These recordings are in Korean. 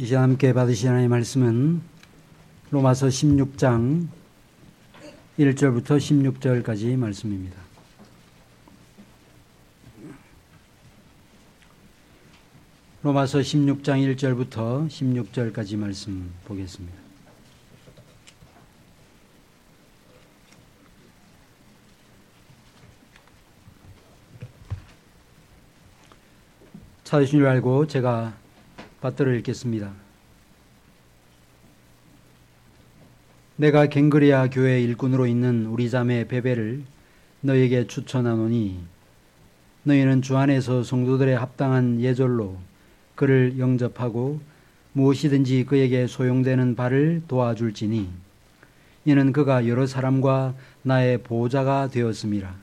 이 시간 함께 받으신 하나님의 말씀은 로마서 16장 1절부터 16절까지 말씀입니다. 로마서 16장 1절부터 16절까지 말씀 보겠습니다. 찾으신 줄 알고 제가 받들어 읽겠습니다. 내가 갱그레아 교회 일꾼으로 있는 우리 자매 베베를 너에게 추천하노니 너희는 주 안에서 성도들의 합당한 예절로 그를 영접하고 무엇이든지 그에게 소용되는 바를 도와줄지니 이는 그가 여러 사람과 나의 보호자가 되었음이라.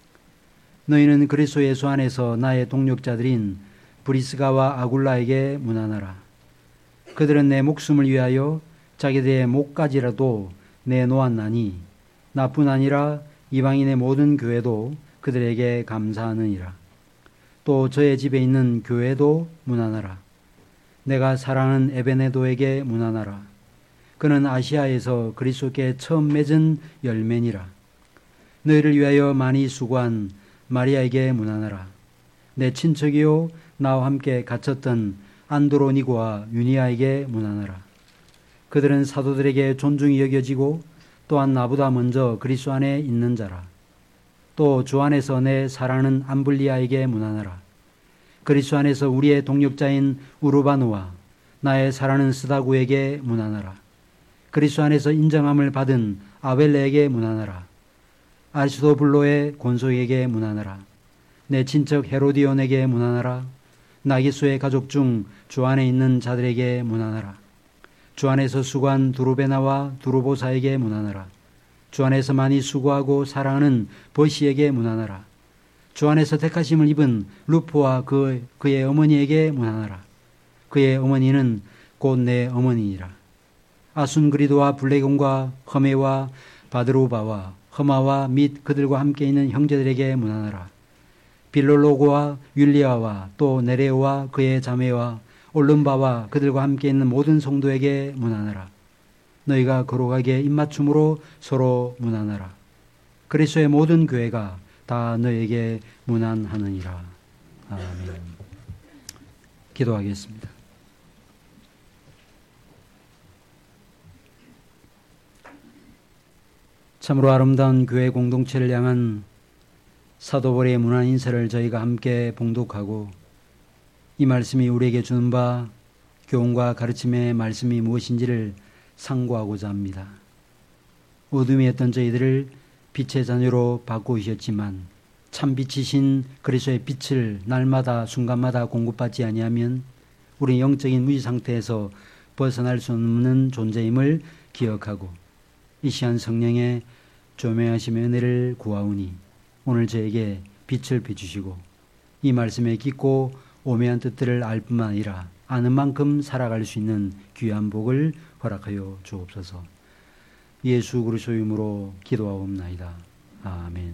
너희는 그리스도 예수 안에서 나의 동력자들인 브리스가와 아굴라에게 문안하라. 그들은 내 목숨을 위하여 자기들의 목까지라도 내놓았나니 나뿐 아니라 이방인의 모든 교회도 그들에게 감사하느니라. 또 저의 집에 있는 교회도 문안하라. 내가 사랑하는 에베네도에게 문안하라. 그는 아시아에서 그리스도께 처음 맺은 열매니라. 너희를 위하여 많이 수고한 마리아에게 문안하라. 내 친척이요 나와 함께 갇혔던 안드로니고와 유니아에게 문안하라. 그들은 사도들에게 존중이 여겨지고 또한 나보다 먼저 그리스도 안에 있는 자라. 또 주 안에서 내 사랑하는 암블리아에게 문안하라. 그리스도 안에서 우리의 동력자인 우르바누와 나의 사랑하는 스다구에게 문안하라. 그리스도 안에서 인정함을 받은 아벨레에게 문안하라. 아리스도블로의 곤소에게 문안하라. 내 친척 헤로디온에게 문안하라. 나기수의 가족 중 주 안에 있는 자들에게 문안하라. 주 안에서 수고한 두루베나와 두루보사에게 문안하라. 주 안에서 많이 수고하고 사랑하는 버시에게 문안하라. 주 안에서 택하심을 입은 루포와 그의 어머니에게 문안하라. 그의 어머니는 곧 내 어머니이라. 아순그리도와 블레곤과 허메와 바드로바와 허마와 및 그들과 함께 있는 형제들에게 문안하라. 빌롤로고와 율리아와 또 네레오와 그의 자매와 올름바와 그들과 함께 있는 모든 성도에게 문안하라. 너희가 거룩하게 입맞춤으로 서로 문안하라. 그리스도의 모든 교회가 다 너에게 문안하느니라. 아멘. 기도하겠습니다. 참으로 아름다운 교회 공동체를 향한 사도벌의 문안 인사를 저희가 함께 봉독하고 이 말씀이 우리에게 주는 바 교훈과 가르침의 말씀이 무엇인지를 상고하고자 합니다. 어둠이었던 저희들을 빛의 자녀로 바꾸셨지만 참 빛이신 그리스도의 빛을 날마다 순간마다 공급받지 아니하면 우리 영적인 무지 상태에서 벗어날 수 없는 존재임을 기억하고 이 시간 성령의 조명하심의 은혜를 구하오니 오늘 저에게 빛을 비추시고 이 말씀에 깊고 오묘한 뜻들을 알 뿐만 아니라 아는 만큼 살아갈 수 있는 귀한 복을 허락하여 주옵소서. 예수 그리스도의 이름으로 기도하옵나이다. 아멘.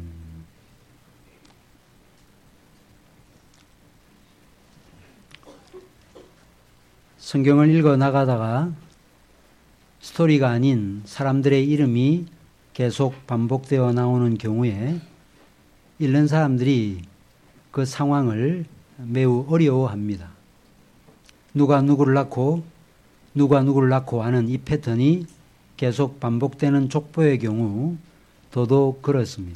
성경을 읽어 나가다가 스토리가 아닌 사람들의 이름이 계속 반복되어 나오는 경우에 읽는 사람들이 그 상황을 매우 어려워합니다. 누가 누구를 낳고 누가 누구를 낳고 하는 이 패턴이 계속 반복되는 족보의 경우 더더욱 그렇습니다.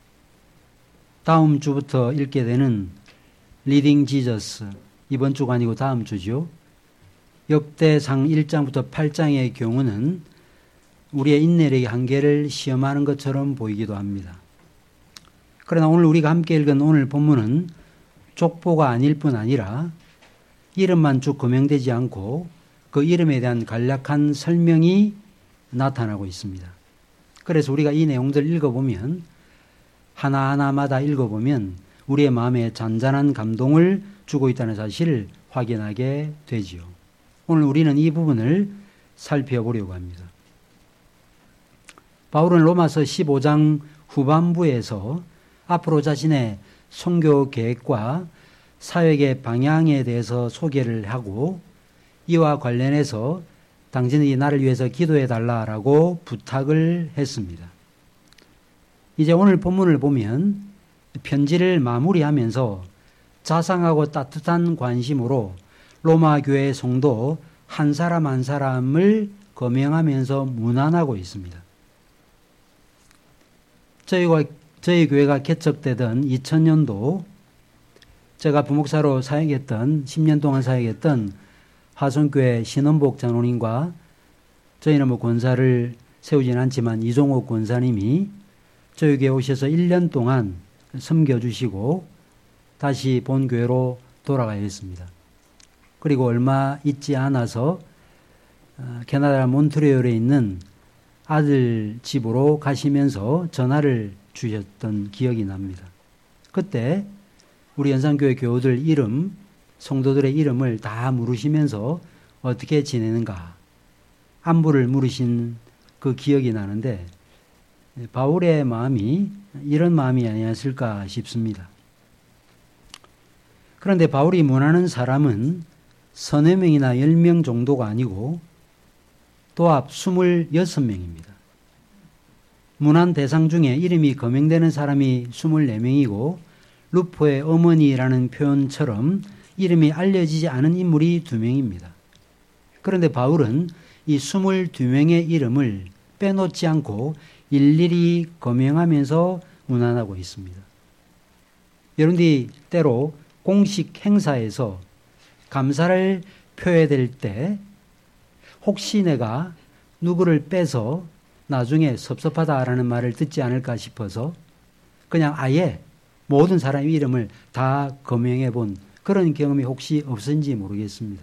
다음 주부터 읽게 되는 리딩 지저스, 이번 주가 아니고 다음 주죠. 역대상 1장부터 8장의 경우는 우리의 인내력의 한계를 시험하는 것처럼 보이기도 합니다. 그러나 오늘 우리가 함께 읽은 오늘 본문은 족보가 아닐 뿐 아니라 이름만 쭉 거명되지 않고 그 이름에 대한 간략한 설명이 나타나고 있습니다. 그래서 우리가 이 내용들을 읽어보면 하나하나마다 읽어보면 우리의 마음에 잔잔한 감동을 주고 있다는 사실을 확인하게 되지요. 오늘 우리는 이 부분을 살펴보려고 합니다. 바울은 로마서 15장 후반부에서 앞으로 자신의 선교 계획과 사역의 방향에 대해서 소개를 하고 이와 관련해서 당신이 나를 위해서 기도해 달라라고 부탁을 했습니다. 이제 오늘 본문을 보면 편지를 마무리하면서 자상하고 따뜻한 관심으로 로마 교회 성도 한 사람 한 사람을 거명하면서 문안하고 있습니다. 저희 교회가 개척되던 2000년도 제가 부목사로 사역했던 10년 동안 사역했던 화성교회 신원복 장로님과 저희는 권사를 세우진 않지만 이종옥 권사님이 저희 교회에 오셔서 1년 동안 섬겨주시고 다시 본교회로 돌아가야 했습니다. 그리고 얼마 있지 않아서 캐나다 몬트리올에 있는 아들 집으로 가시면서 전화를 주셨던 기억이 납니다. 그때 우리 연산교회 교우들 이름, 성도들의 이름을 다 물으시면서 어떻게 지내는가 안부를 물으신 그 기억이 나는데 바울의 마음이 이런 마음이 아니었을까 싶습니다. 그런데 바울이 문하는 사람은 서너 명이나 10명 정도가 아니고 도합 26명입니다. 문안 대상 중에 이름이 거명되는 사람이 24명이고 루포의 어머니라는 표현처럼 이름이 알려지지 않은 인물이 2명입니다. 그런데 바울은 이 22명의 이름을 빼놓지 않고 일일이 거명하면서 문안하고 있습니다. 여러분들이 때로 공식 행사에서 감사를 표해야 될 때 혹시 내가 누구를 빼서 나중에 섭섭하다라는 말을 듣지 않을까 싶어서 그냥 아예 모든 사람의 이름을 다 거명해 본 그런 경험이 혹시 없은지 모르겠습니다.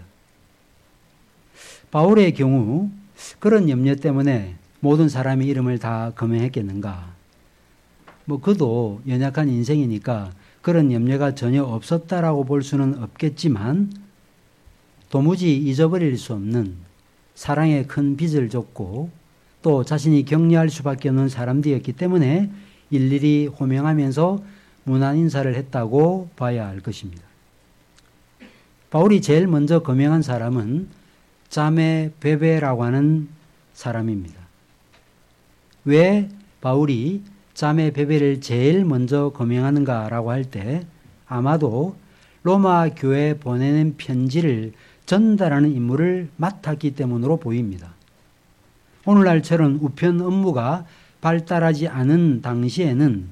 바울의 경우 그런 염려 때문에 모든 사람의 이름을 다 거명했겠는가? 그도 연약한 인생이니까 그런 염려가 전혀 없었다라고 볼 수는 없겠지만 도무지 잊어버릴 수 없는 사랑의 큰 빚을 졌고 또 자신이 격려할 수밖에 없는 사람들이었기 때문에 일일이 호명하면서 문안 인사를 했다고 봐야 할 것입니다. 바울이 제일 먼저 거명한 사람은 자매 베베라고 하는 사람입니다. 왜 바울이 자매 베베를 제일 먼저 거명하는가라고 할 때 아마도 로마 교회에 보내는 편지를 전달하는 임무를 맡았기 때문으로 보입니다. 오늘날처럼 우편 업무가 발달하지 않은 당시에는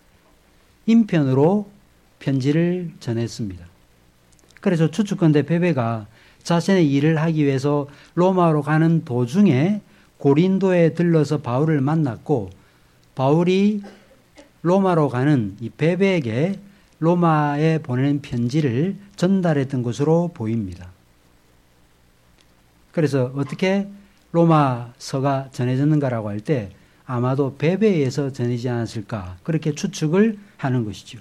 인편으로 편지를 전했습니다. 그래서 추측컨대 베베가 자신의 일을 하기 위해서 로마로 가는 도중에 고린도에 들러서 바울을 만났고 바울이 로마로 가는 이 베베에게 로마에 보내는 편지를 전달했던 것으로 보입니다. 그래서 어떻게 로마서가 전해졌는가라고 할 때 아마도 베베에서 전해지지 않았을까 그렇게 추측을 하는 것이죠.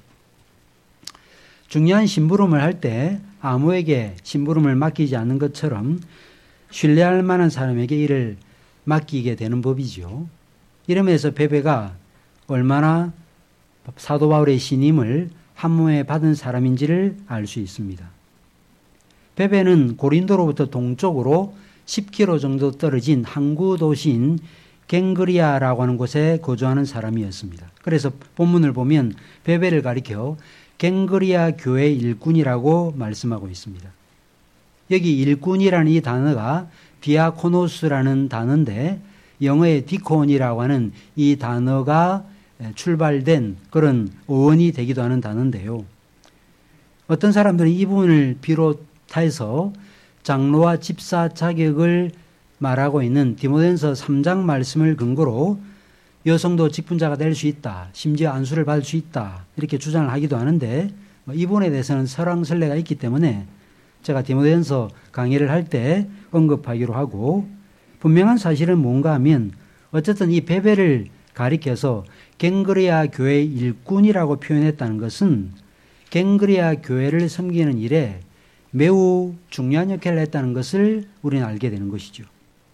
중요한 심부름을 할 때 아무에게 심부름을 맡기지 않는 것처럼 신뢰할 만한 사람에게 일을 맡기게 되는 법이죠. 이러면서 베베가 얼마나 사도 바울의 신임을 한몸에 받은 사람인지를 알 수 있습니다. 베베는 고린도로부터 동쪽으로 10km 정도 떨어진 항구 도시인 갱그리아라고 하는 곳에 거주하는 사람이었습니다. 그래서 본문을 보면 베베를 가리켜 갱그리아 교회 일꾼이라고 말씀하고 있습니다. 여기 일꾼이라는 이 단어가 디아코노스라는 단어인데 영어의 디콘이라고 하는 이 단어가 출발된 그런 어원이 되기도 하는 단어인데요. 어떤 사람들은 이 부분을 비롯해서 장로와 집사 자격을 말하고 있는 디모데전서 3장 말씀을 근거로 여성도 직분자가 될 수 있다. 심지어 안수를 받을 수 있다. 이렇게 주장을 하기도 하는데 이 부분에 대해서는 설왕설래가 있기 때문에 제가 디모데전서 강의를 할 때 언급하기로 하고 분명한 사실은 뭔가 하면 어쨌든 이 베베를 가리켜서 갱그리아 교회 일꾼이라고 표현했다는 것은 갱그리아 교회를 섬기는 일에 매우 중요한 역할을 했다는 것을 우리는 알게 되는 것이죠.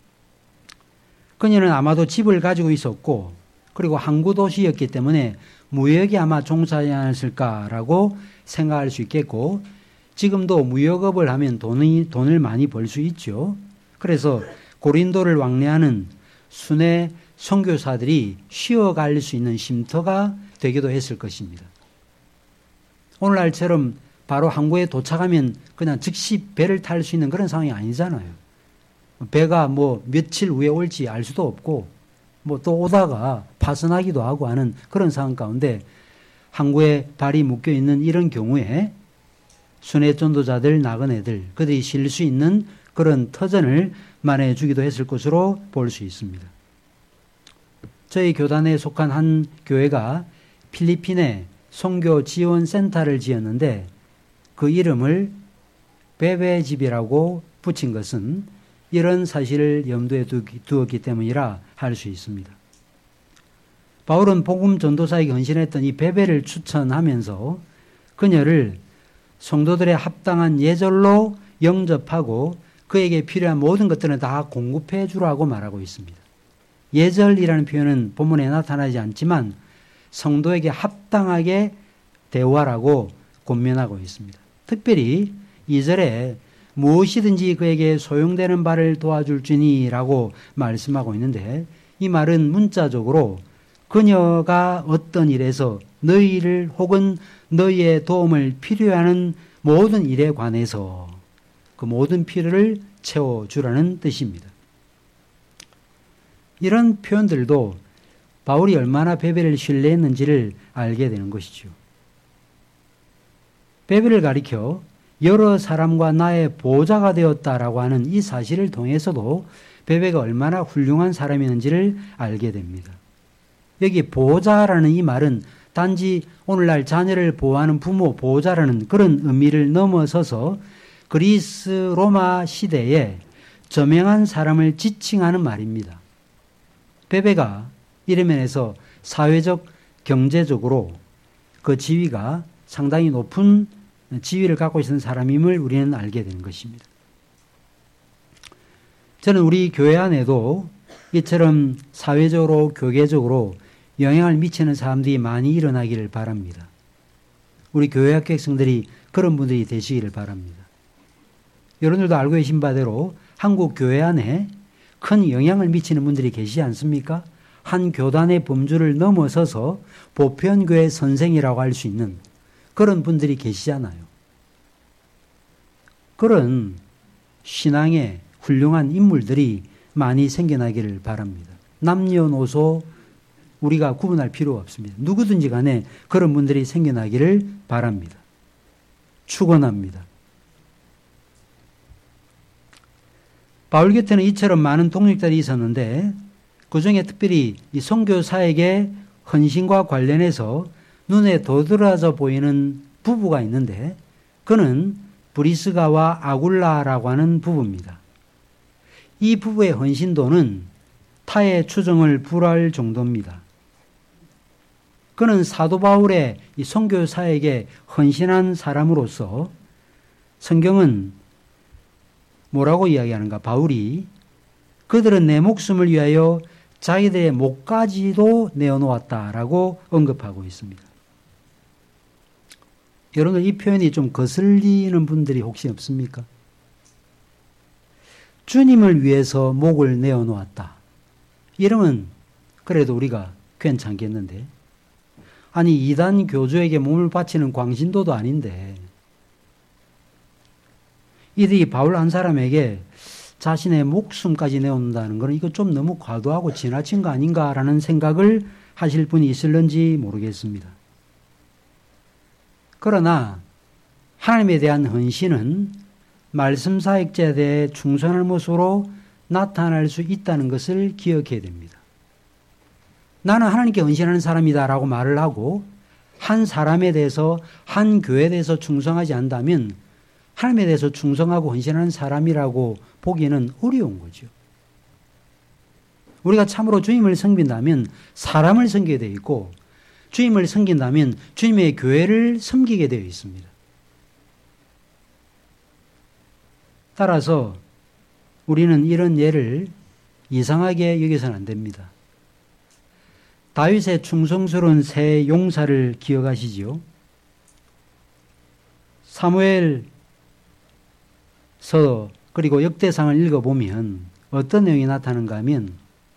그녀는 아마도 집을 가지고 있었고 그리고 항구 도시였기 때문에 무역에 아마 종사하지 않았을까라고 생각할 수 있겠고 지금도 무역업을 하면 돈을 많이 벌 수 있죠. 그래서 고린도를 왕래하는 순회 선교사들이 쉬어갈 수 있는 쉼터가 되기도 했을 것입니다. 오늘날처럼 바로 항구에 도착하면 그냥 즉시 배를 탈 수 있는 그런 상황이 아니잖아요. 배가 뭐 며칠 후에 올지 알 수도 없고 뭐 또 오다가 파손하기도 하고 하는 그런 상황 가운데 항구에 발이 묶여 있는 이런 경우에 순회 전도자들, 나그네들, 그들이 쉴 수 있는 그런 터전을 마련해 주기도 했을 것으로 볼 수 있습니다. 저희 교단에 속한 한 교회가 필리핀에 선교 지원 센터를 지었는데 그 이름을 베베집이라고 붙인 것은 이런 사실을 염두에 두었기 때문이라 할 수 있습니다. 바울은 복음 전도사에게 헌신했던 이 베베를 추천하면서 그녀를 성도들의 합당한 예절로 영접하고 그에게 필요한 모든 것들을 다 공급해 주라고 말하고 있습니다. 예절이라는 표현은 본문에 나타나지 않지만 성도에게 합당하게 대화라고 권면하고 있습니다. 특별히 2절에 무엇이든지 그에게 소용되는 바를 도와줄지니라고 말씀하고 있는데 이 말은 문자적으로 그녀가 어떤 일에서 너희를 혹은 너희의 도움을 필요하는 모든 일에 관해서 그 모든 필요를 채워주라는 뜻입니다. 이런 표현들도 바울이 얼마나 베베를 신뢰했는지를 알게 되는 것이죠. 베베를 가리켜 여러 사람과 나의 보호자가 되었다라고 하는 이 사실을 통해서도 베베가 얼마나 훌륭한 사람이었는지를 알게 됩니다. 여기 보호자라는 이 말은 단지 오늘날 자녀를 보호하는 부모, 보호자라는 그런 의미를 넘어서서 그리스 로마 시대에 저명한 사람을 지칭하는 말입니다. 베베가 이런 면에서 사회적, 경제적으로 그 지위가 상당히 높은 지위를 갖고 있는 사람임을 우리는 알게 되는 것입니다. 저는 우리 교회 안에도 이처럼 사회적으로, 교계적으로 영향을 미치는 사람들이 많이 일어나기를 바랍니다. 우리 교회 학교생들이 그런 분들이 되시기를 바랍니다. 여러분들도 알고 계신 바대로 한국 교회 안에 큰 영향을 미치는 분들이 계시지 않습니까? 한 교단의 범주를 넘어서서 보편교회 선생이라고 할 수 있는 그런 분들이 계시잖아요. 그런 신앙의 훌륭한 인물들이 많이 생겨나기를 바랍니다. 남녀노소 우리가 구분할 필요가 없습니다. 누구든지 간에 그런 분들이 생겨나기를 바랍니다. 축원합니다. 바울 곁에는 이처럼 많은 동역자들이 있었는데 그 중에 특별히 이 선교사에게 헌신과 관련해서 눈에 도드라져 보이는 부부가 있는데 그는 브리스가와 아굴라라고 하는 부부입니다. 이 부부의 헌신도는 타의 추정을 불허할 정도입니다. 그는 사도 바울의 이 선교사에게 헌신한 사람으로서 성경은 뭐라고 이야기하는가? 바울이 그들은 내 목숨을 위하여 자기들의 목까지도 내어놓았다라고 언급하고 있습니다. 여러분 이 표현이 좀 거슬리는 분들이 혹시 없습니까? 주님을 위해서 목을 내어놓았다. 이러면 그래도 우리가 괜찮겠는데 아니 이단 교주에게 몸을 바치는 광신도도 아닌데 이들이 바울 한 사람에게 자신의 목숨까지 내어놓는다는 것은 이거 좀 너무 과도하고 지나친 거 아닌가라는 생각을 하실 분이 있을런지 모르겠습니다. 그러나 하나님에 대한 헌신은 말씀 사역자에 대해 충성할 모습으로 나타날 수 있다는 것을 기억해야 됩니다. 나는 하나님께 헌신하는 사람이다라고 말을 하고 한 사람에 대해서 한 교회에 대해서 충성하지 않다면 하나님에 대해서 충성하고 헌신하는 사람이라고 보기는 어려운 거죠. 우리가 참으로 주님을 섬긴다면 사람을 섬기게 되어 있고 주님을 섬긴다면 주님의 교회를 섬기게 되어 있습니다. 따라서 우리는 이런 예를 이상하게 여기서는 안 됩니다. 다윗의 충성스러운 새 용사를 기억하시지요? 사무엘 그리고 역대상을 읽어보면 어떤 내용이 나타나는가 하면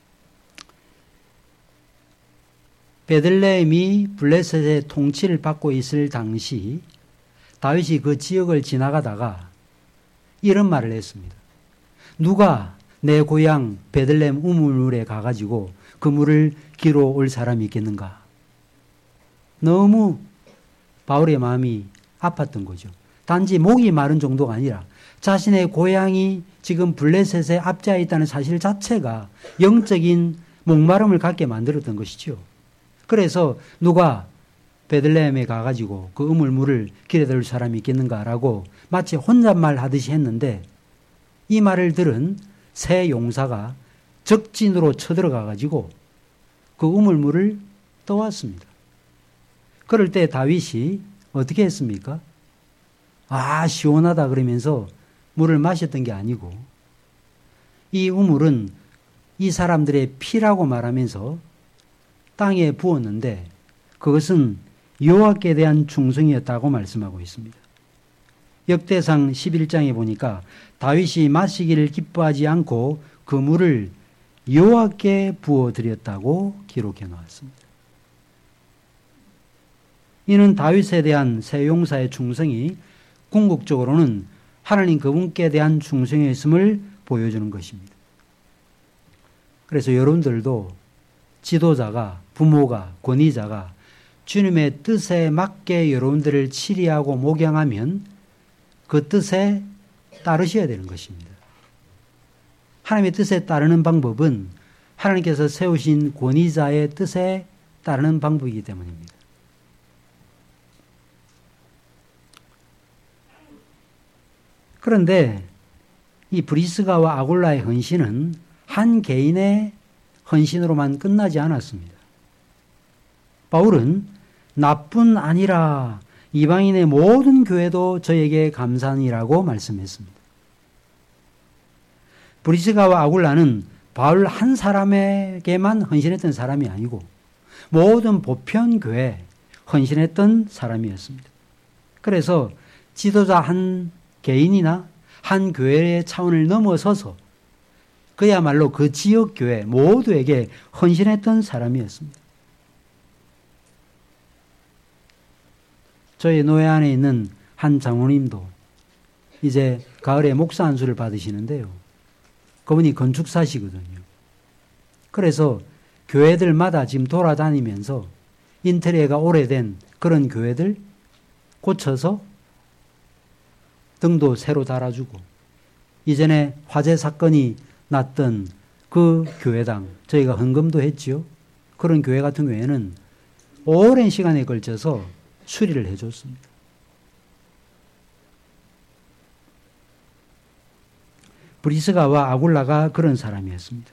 베들레헴이 블레셋의 통치를 받고 있을 당시 다윗이 그 지역을 지나가다가 이런 말을 했습니다. 누가 내 고향 베들레헴 우물물에 가가지고 그 물을 기로 올 사람이 있겠는가? 너무 바울의 마음이 아팠던 거죠. 단지 목이 마른 정도가 아니라 자신의 고향이 지금 블레셋에 앞자에 있다는 사실 자체가 영적인 목마름을 갖게 만들었던 것이죠. 그래서 누가 베들레헴에 가가지고 그 우물물을 길에 들 사람이 있겠는가라고 마치 혼잣말 하듯이 했는데 이 말을 들은 세 용사가 적진으로 쳐들어가가지고 그 우물물을 떠왔습니다. 그럴 때 다윗이 어떻게 했습니까? 아, 시원하다 그러면서 물을 마셨던 게 아니고 이 우물은 이 사람들의 피라고 말하면서 땅에 부었는데 그것은 여호와께 대한 충성이었다고 말씀하고 있습니다. 역대상 11장에 보니까 다윗이 마시기를 기뻐하지 않고 그 물을 여호와께 부어드렸다고 기록해 나왔습니다. 이는 다윗에 대한 세 용사의 충성이 궁극적으로는 하나님 그분께 대한 충성이었음을 보여주는 것입니다. 그래서 여러분들도 지도자가, 부모가, 권위자가 주님의 뜻에 맞게 여러분들을 치리하고 목양하면 그 뜻에 따르셔야 되는 것입니다. 하나님의 뜻에 따르는 방법은 하나님께서 세우신 권위자의 뜻에 따르는 방법이기 때문입니다. 그런데 이 브리스가와 아굴라의 헌신은 한 개인의 헌신으로만 끝나지 않았습니다. 바울은 나뿐 아니라 이방인의 모든 교회도 저에게 감사하니라고 말씀했습니다. 브리스가와 아굴라는 바울 한 사람에게만 헌신했던 사람이 아니고 모든 보편교회에 헌신했던 사람이었습니다. 그래서 지도자 한 개인이나 한 교회의 차원을 넘어서서 그야말로 그 지역 교회 모두에게 헌신했던 사람이었습니다. 저희 노회 안에 있는 한 장로님도 이제 가을에 목사 안수를 받으시는데요. 그분이 건축사시거든요. 그래서 교회들마다 지금 돌아다니면서 인테리어가 오래된 그런 교회들 고쳐서 등도 새로 달아주고 이전에 화재 사건이 났던 그 교회당 저희가 헌금도 했지요. 그런 교회 같은 경우에는 오랜 시간에 걸쳐서 수리를 해줬습니다. 브리스가와 아굴라가 그런 사람이었습니다.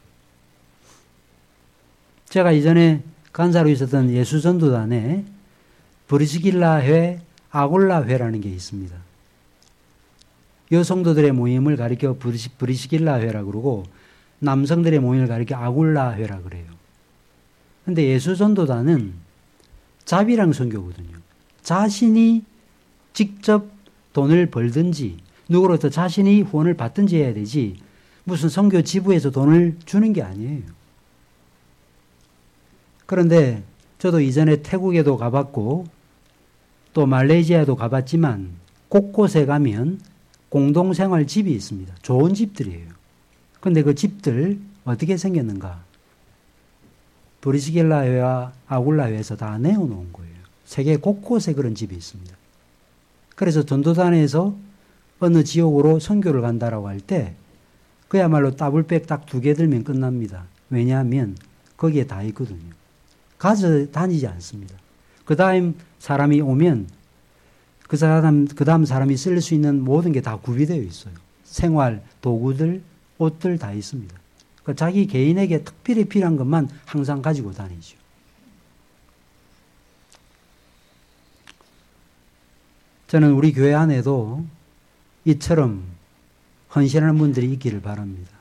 제가 이전에 간사로 있었던 예수전도단에 브리스길라회, 아굴라회라는 게 있습니다. 여성도들의 모임을 가리켜 브리스길라회라고 그러고 남성들의 모임을 가리켜 아굴라회라고 그래요. 그런데 예수전도단은 자비랑 선교거든요. 자신이 직접 돈을 벌든지 누구로부터 자신이 후원을 받든지 해야 되지 무슨 선교 지부에서 돈을 주는 게 아니에요. 그런데 저도 이전에 태국에도 가봤고 또 말레이시아도 가봤지만 곳곳에 가면 공동생활 집이 있습니다. 좋은 집들이에요. 그런데 그 집들 어떻게 생겼는가? 브리스길라회와 아굴라회에서 다 내어놓은 거예요. 세계 곳곳에 그런 집이 있습니다. 그래서 전도단에서 어느 지역으로 선교를 간다라고 할 때 그야말로 따블백 딱 2개 들면 끝납니다. 왜냐하면 거기에 다 있거든요. 가져다니지 않습니다. 그 다음 사람이 오면 그 다음 사람이 쓸 수 있는 모든 게 다 구비되어 있어요. 생활, 도구들, 옷들 다 있습니다. 그러니까 자기 개인에게 특별히 필요한 것만 항상 가지고 다니죠. 저는 우리 교회 안에도 이처럼 헌신하는 분들이 있기를 바랍니다.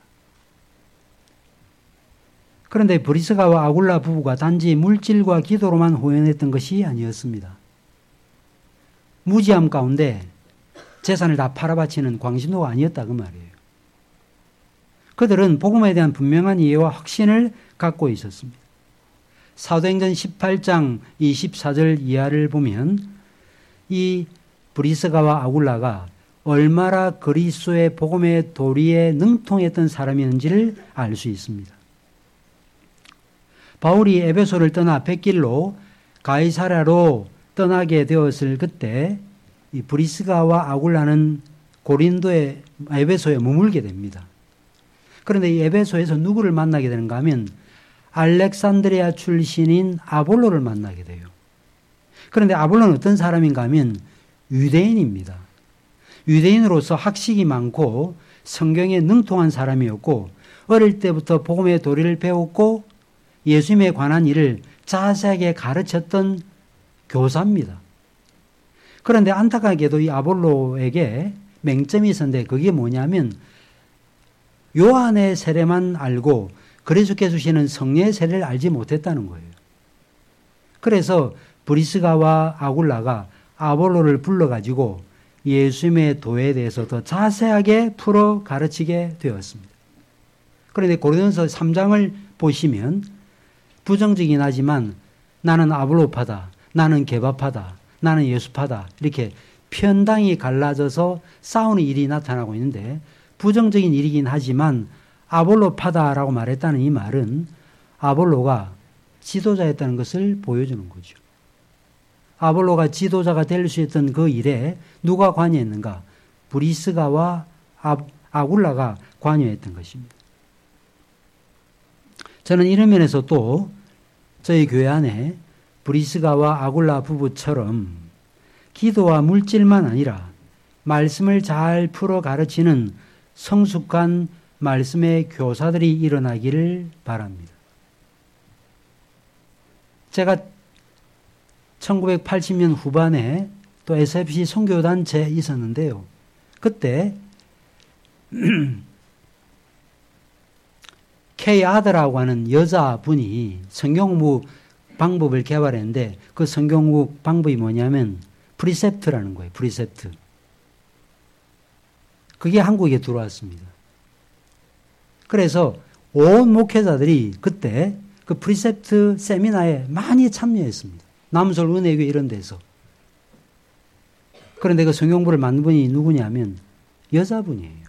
그런데 브리스가와 아굴라 부부가 단지 물질과 기도로만 후원했던 것이 아니었습니다. 무지함 가운데 재산을 다 팔아바치는 광신도가 아니었다 그 말이에요. 그들은 복음에 대한 분명한 이해와 확신을 갖고 있었습니다. 사도행전 18장 24절 이하를 보면 이 브리스가와 아굴라가 얼마나 그리스도의 복음의 도리에 능통했던 사람이었는지를 알 수 있습니다. 바울이 에베소를 떠나 뱃길로 가이사랴로 떠나게 되었을 그때 이 브리스가와 아굴라는 고린도의 에베소에 머물게 됩니다. 그런데 이 에베소에서 누구를 만나게 되는가 하면 알렉산드리아 출신인 아볼로를 만나게 돼요. 그런데 아볼로는 어떤 사람인가 하면 유대인입니다. 유대인으로서 학식이 많고 성경에 능통한 사람이었고 어릴 때부터 복음의 도리를 배웠고 예수님에 관한 일을 자세하게 가르쳤던 교사입니다. 그런데 안타깝게도 이 아볼로에게 맹점이 있었는데 그게 뭐냐면 요한의 세례만 알고 그리스도께서 주시는 성령의 세례를 알지 못했다는 거예요. 그래서 브리스가와 아굴라가 아볼로를 불러가지고 예수님의 도에 대해서 더 자세하게 풀어 가르치게 되었습니다. 그런데 고린도서 3장을 보시면 부정적이긴 하지만 나는 아볼로파다, 나는 게바파다, 나는 예수파다 이렇게 편당이 갈라져서 싸우는 일이 나타나고 있는데 부정적인 일이긴 하지만 아볼로파다라고 말했다는 이 말은 아볼로가 지도자였다는 것을 보여주는 거죠. 아볼로가 지도자가 될 수 있던 그 일에 누가 관여했는가? 브리스가와 아굴라가 관여했던 것입니다. 저는 이런 면에서 또 저희 교회 안에 브리스가와 아굴라 부부처럼 기도와 물질만 아니라 말씀을 잘 풀어 가르치는 성숙한 말씀의 교사들이 일어나기를 바랍니다. 제가 1980년 후반에 또 SFC 선교단체에 있었는데요. 그때 K 아드라고 하는 여자분이 성경공부 방법을 개발했는데 그 성경공부 방법이 뭐냐면 프리셉트라는 거예요. 프리셉트. 그게 한국에 들어왔습니다. 그래서 온 목회자들이 그때 그 프리셉트 세미나에 많이 참여했습니다. 남솔 은혜교 이런 데서. 그런데 그 성경부를 만든 분이 누구냐면 여자분이에요.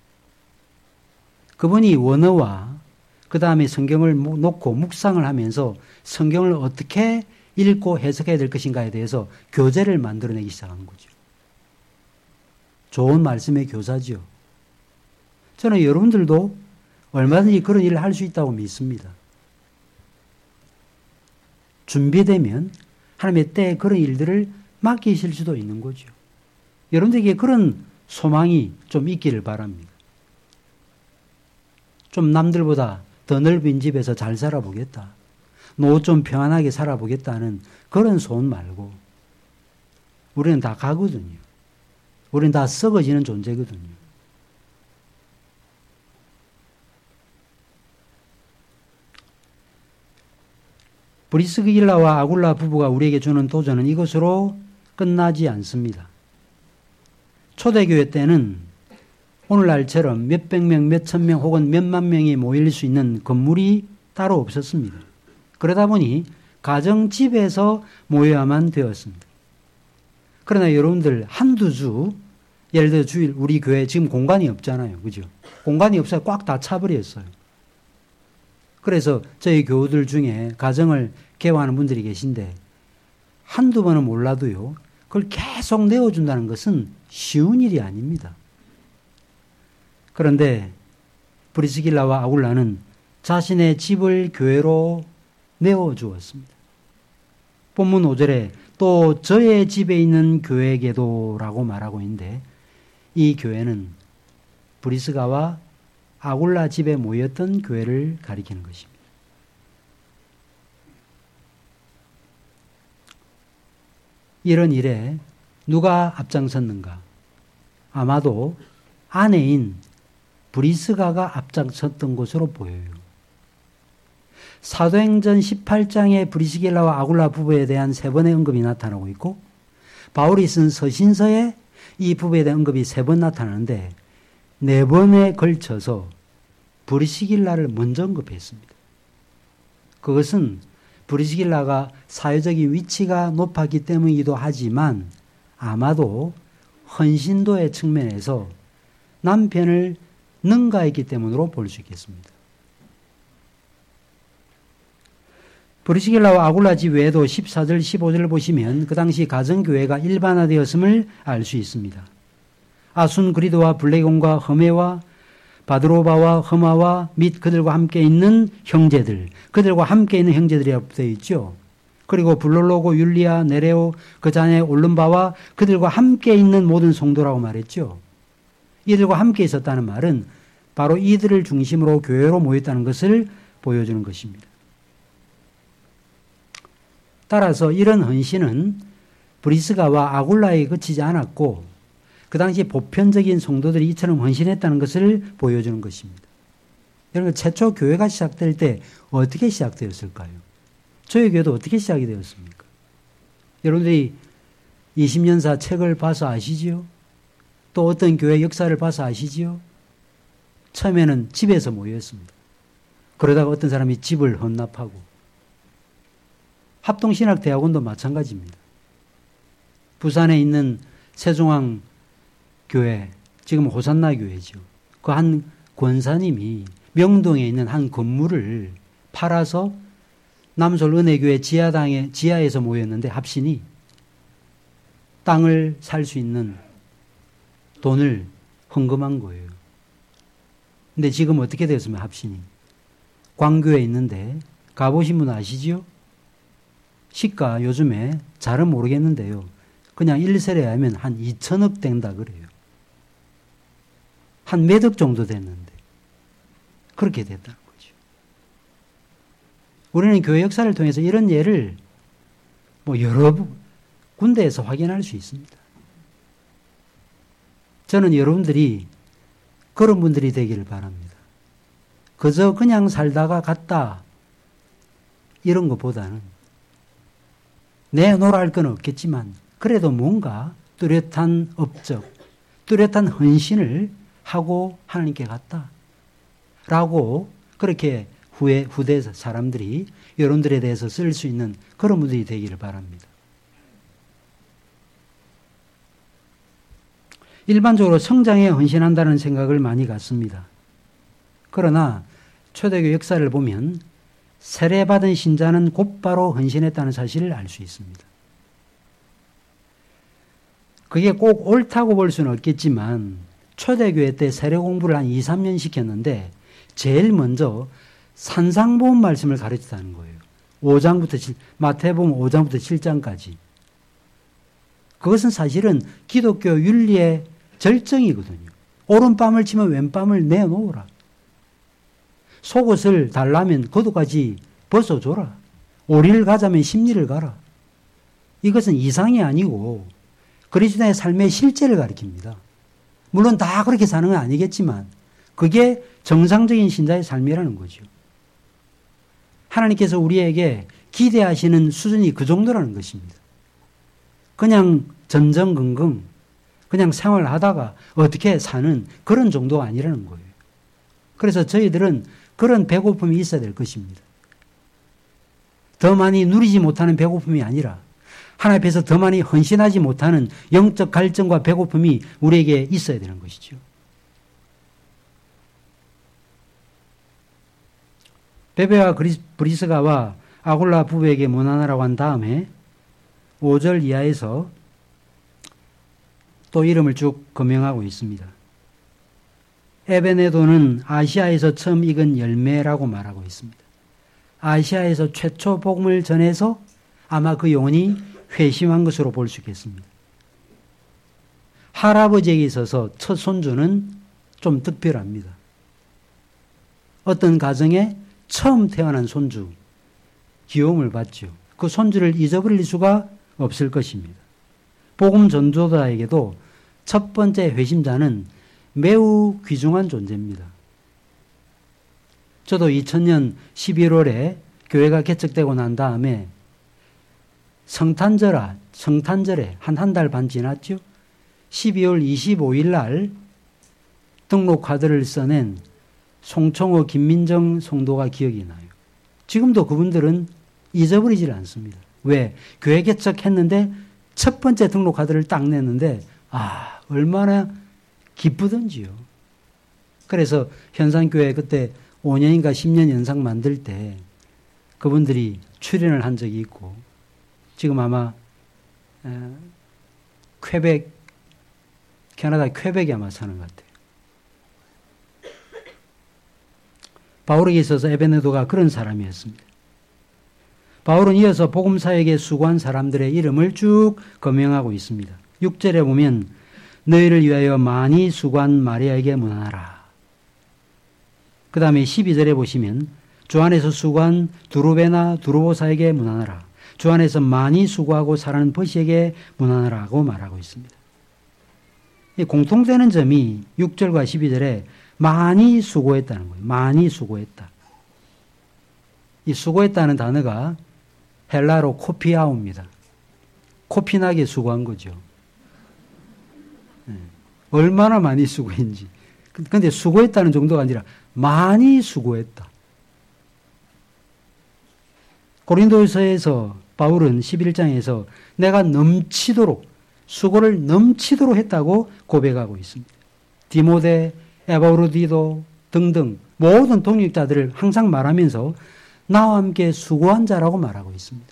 그분이 원어와 그 다음에 성경을 놓고 묵상을 하면서 성경을 어떻게 읽고 해석해야 될 것인가에 대해서 교재를 만들어내기 시작한 거죠. 좋은 말씀의 교사죠. 저는 여러분들도 얼마든지 그런 일을 할 수 있다고 믿습니다. 준비되면 하나님의 때에 그런 일들을 맡기실 수도 있는 거죠. 여러분들에게 그런 소망이 좀 있기를 바랍니다. 좀 남들보다 더 넓은 집에서 잘 살아보겠다. 노후 좀 평안하게 살아보겠다는 그런 소원 말고 우리는 다 가거든요. 우리는 다 썩어지는 존재거든요. 브리스길라와 아굴라 부부가 우리에게 주는 도전은 이것으로 끝나지 않습니다. 초대교회 때는 오늘날처럼 몇백 명, 몇천 명 혹은 몇만 명이 모일 수 있는 건물이 따로 없었습니다. 그러다 보니 가정집에서 모여야만 되었습니다. 그러나 여러분들 한두 주, 예를 들어 주일 우리 교회 지금 공간이 없잖아요. 그죠? 공간이 없어서 꽉 다 차버렸어요. 그래서 저희 교우들 중에 가정을 개화하는 분들이 계신데 한두 번은 몰라도요. 그걸 계속 내어준다는 것은 쉬운 일이 아닙니다. 그런데 브리스길라와 아굴라는 자신의 집을 교회로 내어주었습니다. 본문 5절에 또 저의 집에 있는 교회에게도 라고 말하고 있는데 이 교회는 브리스가와 아굴라 집에 모였던 교회를 가리키는 것입니다. 이런 일에 누가 앞장섰는가? 아마도 아내인 브리스가가 앞장섰던 것으로 보여요. 사도행전 18장에 브리스길라와 아굴라 부부에 대한 세 번의 언급이 나타나고 있고 바울이 쓴 서신서에 이 부부에 대한 언급이 3번 나타나는데 4번에 걸쳐서 브리스길라를 먼저 언급했습니다. 그것은 브리스길라가 사회적인 위치가 높았기 때문이기도 하지만 아마도 헌신도의 측면에서 남편을 능가했기 때문으로 볼 수 있겠습니다. 브리스길라와 아굴라 집 외에도 14절, 15절을 보시면 그 당시 가정교회가 일반화되었음을 알 수 있습니다. 아순그리도와 블레곤과 허메와 바드로바와 허마와 및 그들과 함께 있는 형제들, 그들과 함께 있는 형제들이라고 되어 있죠. 그리고 블롤로고, 율리아, 네레오, 그 자네 올른바와 그들과 함께 있는 모든 성도라고 말했죠. 이들과 함께 있었다는 말은 바로 이들을 중심으로 교회로 모였다는 것을 보여주는 것입니다. 따라서 이런 헌신은 브리스가와 아굴라에 그치지 않았고 그 당시 보편적인 성도들이 이처럼 헌신했다는 것을 보여주는 것입니다. 여러분, 최초 교회가 시작될 때 어떻게 시작되었을까요? 저희 교회도 어떻게 시작이 되었습니까? 여러분들이 20년사 책을 봐서 아시지요? 또 어떤 교회 역사를 봐서 아시지요? 처음에는 집에서 모였습니다. 그러다가 어떤 사람이 집을 헌납하고 합동신학대학원도 마찬가지입니다. 부산에 있는 세종항 교회, 지금 호산나 교회죠. 그 한 권사님이 명동에 있는 한 건물을 팔아서 남솔은혜교회 지하에서 모였는데 합신이 땅을 살 수 있는 돈을 헌금한 거예요. 근데 지금 어떻게 되었으면 합신이 광교에 있는데 가보신 분 아시지요? 시가 요즘에 잘은 모르겠는데요. 그냥 1세례 하면 한 2천억 된다 그래요. 한 몇 억 정도 됐는데 그렇게 됐다는 거죠. 우리는 교회 역사를 통해서 이런 예를 여러 군데에서 확인할 수 있습니다. 저는 여러분들이 그런 분들이 되기를 바랍니다. 그저 그냥 살다가 갔다 이런 것보다는 내놓으라 할 건 없겠지만 그래도 뭔가 뚜렷한 업적, 뚜렷한 헌신을 하고 하나님께 갔다 라고 그렇게 후대 사람들이 여러분들에 대해서 쓸 수 있는 그런 분들이 되기를 바랍니다. 일반적으로 성장에 헌신한다는 생각을 많이 갖습니다. 그러나 초대교회 역사를 보면 세례받은 신자는 곧바로 헌신했다는 사실을 알 수 있습니다. 그게 꼭 옳다고 볼 수는 없겠지만 초대교회 때 세례 공부를 한 2, 3년 시켰는데 제일 먼저 산상보험 말씀을 가르쳤다는 거예요. 5장부터 마태복음 5장부터 7장까지. 그것은 사실은 기독교 윤리의 절정이거든요. 오른밤을 치면 왼밤을 내놓으라. 속옷을 달라면 겉옷까지 벗어줘라. 오리를 가자면 십리를 가라. 이것은 이상이 아니고 그리스도의 삶의 실제를 가리킵니다. 물론 다 그렇게 사는 건 아니겠지만 그게 정상적인 신자의 삶이라는 거죠. 하나님께서 우리에게 기대하시는 수준이 그 정도라는 것입니다. 그냥 전전긍긍 그냥 생활하다가 어떻게 사는 그런 정도가 아니라는 거예요. 그래서 저희들은 그런 배고픔이 있어야 될 것입니다. 더 많이 누리지 못하는 배고픔이 아니라 하나님 앞에서 더 많이 헌신하지 못하는 영적 갈증과 배고픔이 우리에게 있어야 되는 것이죠. 베베와 브리스가와 아굴라 부부에게 문안하라고 한 다음에 5절 이하에서 또 이름을 쭉 거명하고 있습니다. 에베네도는 아시아에서 처음 익은 열매라고 말하고 있습니다. 아시아에서 최초 복음을 전해서 아마 그 영혼이 회심한 것으로 볼 수 있겠습니다. 할아버지에게 있어서 첫 손주는 좀 특별합니다. 어떤 가정에 처음 태어난 손주, 귀여움을 받죠. 그 손주를 잊어버릴 수가 없을 것입니다. 복음 전도자에게도 첫 번째 회심자는 매우 귀중한 존재입니다. 저도 2000년 11월에 교회가 개척되고 난 다음에 성탄절에 한 달 반 지났죠. 12월 25일 날 등록 카드를 써낸 송청호 김민정 성도가 기억이 나요. 지금도 그분들은 잊어버리질 않습니다. 왜? 교회 개척했는데 첫 번째 등록 카드를 딱 냈는데 얼마나 기쁘던지요. 그래서 현산교회 그때 5년인가 10년 연상 만들 때 그분들이 출연을 한 적이 있고 지금 아마 캐나다 퀘벡에 아마 사는 것 같아요. 바울에게 있어서 에베네도가 그런 사람이었습니다. 바울은 이어서 복음사역에 수고한 사람들의 이름을 쭉 거명하고 있습니다. 6절에 보면 너희를 위하여 많이 수고한 마리아에게 문안하라. 그 다음에 12절에 보시면 주 안에서 수고한 두루베나 두루보사에게 문안하라. 주 안에서 많이 수고하고 살아는 버시에게 문안하라고 말하고 있습니다. 공통되는 점이 6절과 12절에 많이 수고했다는 거예요. 많이 수고했다. 이 수고했다는 단어가 헬라로 코피아오입니다. 코피나게 수고한 거죠. 얼마나 많이 수고했는지. 근데 수고했다는 정도가 아니라 많이 수고했다. 고린도서에서 바울은 11장에서 내가 넘치도록 수고를 넘치도록 했다고 고백하고 있습니다. 디모데, 에바우르디도 등등 모든 동역자들을 항상 말하면서 나와 함께 수고한 자라고 말하고 있습니다.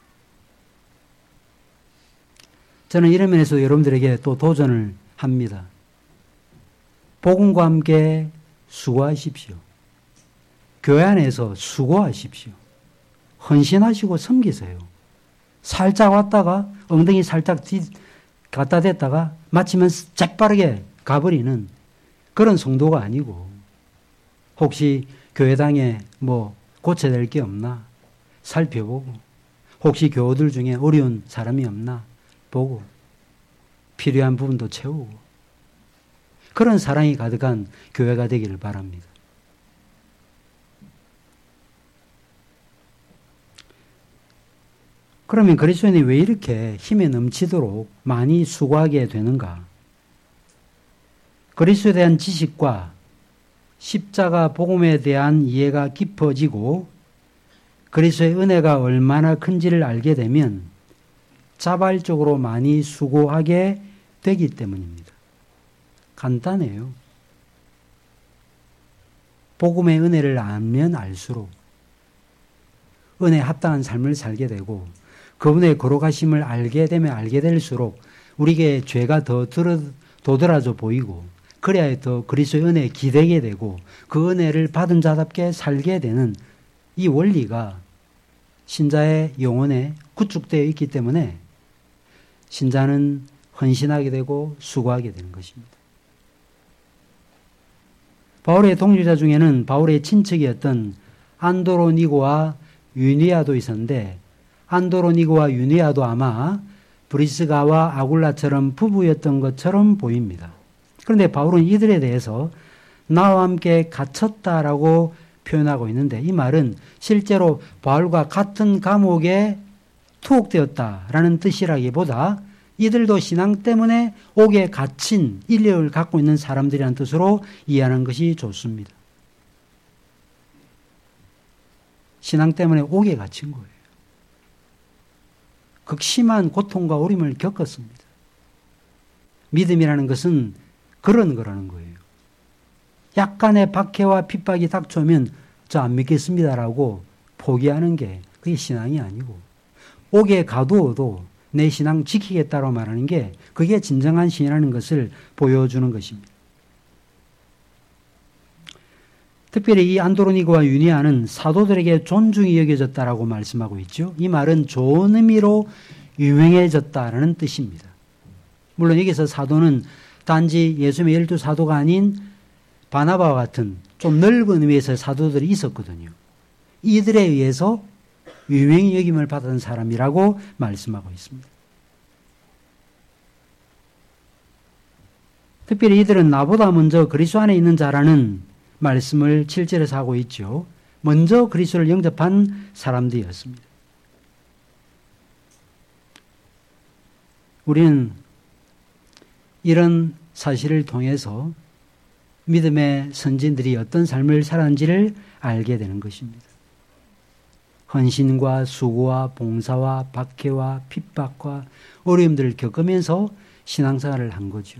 저는 이런 면에서 여러분들에게 또 도전을 합니다. 복음과 함께 수고하십시오. 교회 안에서 수고하십시오. 헌신하시고 섬기세요. 살짝 왔다가 엉덩이 살짝 갖다 댔다가 마치면 재빠르게 가버리는 그런 성도가 아니고 혹시 교회당에 고쳐야 될 게 없나 살펴보고 혹시 교우들 중에 어려운 사람이 없나 보고 필요한 부분도 채우고 그런 사랑이 가득한 교회가 되기를 바랍니다. 그러면 그리스도인이 왜 이렇게 힘에 넘치도록 많이 수고하게 되는가? 그리스도에 대한 지식과 십자가 복음에 대한 이해가 깊어지고 그리스도의 은혜가 얼마나 큰지를 알게 되면 자발적으로 많이 수고하게 되기 때문입니다. 간단해요. 복음의 은혜를 알면 알수록 은혜에 합당한 삶을 살게 되고 그분의 거룩하심을 알게 되면 알게 될수록 우리에게 죄가 더 도드라져 보이고 그래야 더 그리스도의 은혜에 기대게 되고 그 은혜를 받은 자답게 살게 되는 이 원리가 신자의 영혼에 구축되어 있기 때문에 신자는 헌신하게 되고 수고하게 되는 것입니다. 바울의 동료자 중에는 바울의 친척이었던 안드로니고와 유니아도 있었는데 안드로니고와 유니아도 아마 브리스가와 아굴라처럼 부부였던 것처럼 보입니다. 그런데 바울은 이들에 대해서 나와 함께 갇혔다라고 표현하고 있는데 이 말은 실제로 바울과 같은 감옥에 투옥되었다라는 뜻이라기보다 이들도 신앙 때문에 옥에 갇힌 인력을 갖고 있는 사람들이라는 뜻으로 이해하는 것이 좋습니다. 신앙 때문에 옥에 갇힌 거예요. 극심한 고통과 어림을 겪었습니다. 믿음이라는 것은 그런 거라는 거예요. 약간의 박해와 핍박이 닥쳐오면 저 안 믿겠습니다라고 포기하는 게 그게 신앙이 아니고 옥에 가두어도 내 신앙 지키겠다고 말하는 게 그게 진정한 신이라는 것을 보여주는 것입니다. 특별히 이 안드로니고와 유니아는 사도들에게 존중이 여겨졌다라고 말씀하고 있죠. 이 말은 좋은 의미로 유명해졌다라는 뜻입니다. 물론 여기서 사도는 단지 예수님의 12사도가 아닌 바나바와 같은 좀 넓은 의미에서 사도들이 있었거든요. 이들에 의해서 유명히 여김을 받은 사람이라고 말씀하고 있습니다. 특별히 이들은 나보다 먼저 그리스도 안에 있는 자라는 말씀을 7절에서 하고 있죠. 먼저 그리스도를 영접한 사람들이었습니다. 우리는 이런 사실을 통해서 믿음의 선진들이 어떤 삶을 살았는지를 알게 되는 것입니다. 헌신과 수고와 봉사와 박해와 핍박과 어려움들을 겪으면서 신앙생활을 한 거죠.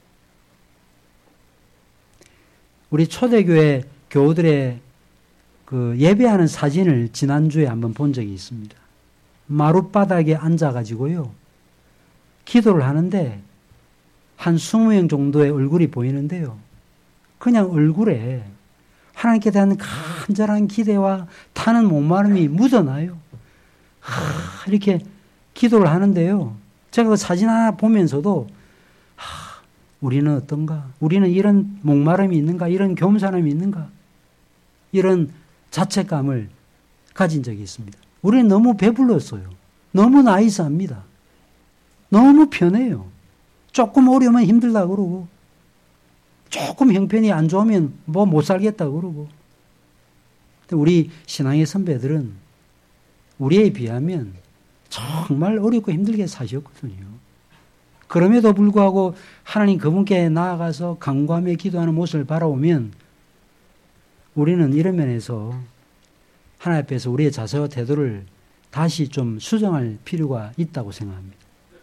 우리 초대교회 교우들의 그 예배하는 사진을 지난주에 한번 본 적이 있습니다. 마룻바닥에 앉아가지고요, 기도를 하는데 한 20명 정도의 얼굴이 보이는데요. 그냥 얼굴에 하나님께 대한 간절한 기대와 타는 목마름이 묻어나요. 이렇게 기도를 하는데요. 제가 그 사진 하나 보면서도 우리는 어떤가? 우리는 이런 목마름이 있는가? 이런 겸손함이 있는가? 이런 자책감을 가진 적이 있습니다. 우리는 너무 배불렀어요. 너무 나이스합니다. 너무 편해요. 조금 어려우면 힘들다 그러고, 조금 형편이 안 좋으면 뭐 못 살겠다 그러고. 우리 신앙의 선배들은 우리에 비하면 정말 어렵고 힘들게 사셨거든요. 그럼에도 불구하고 하나님 그분께 나아가서 간구하며 기도하는 모습을 바라보면 우리는 이런 면에서 하나님 앞에서 우리의 자세와 태도를 다시 좀 수정할 필요가 있다고 생각합니다.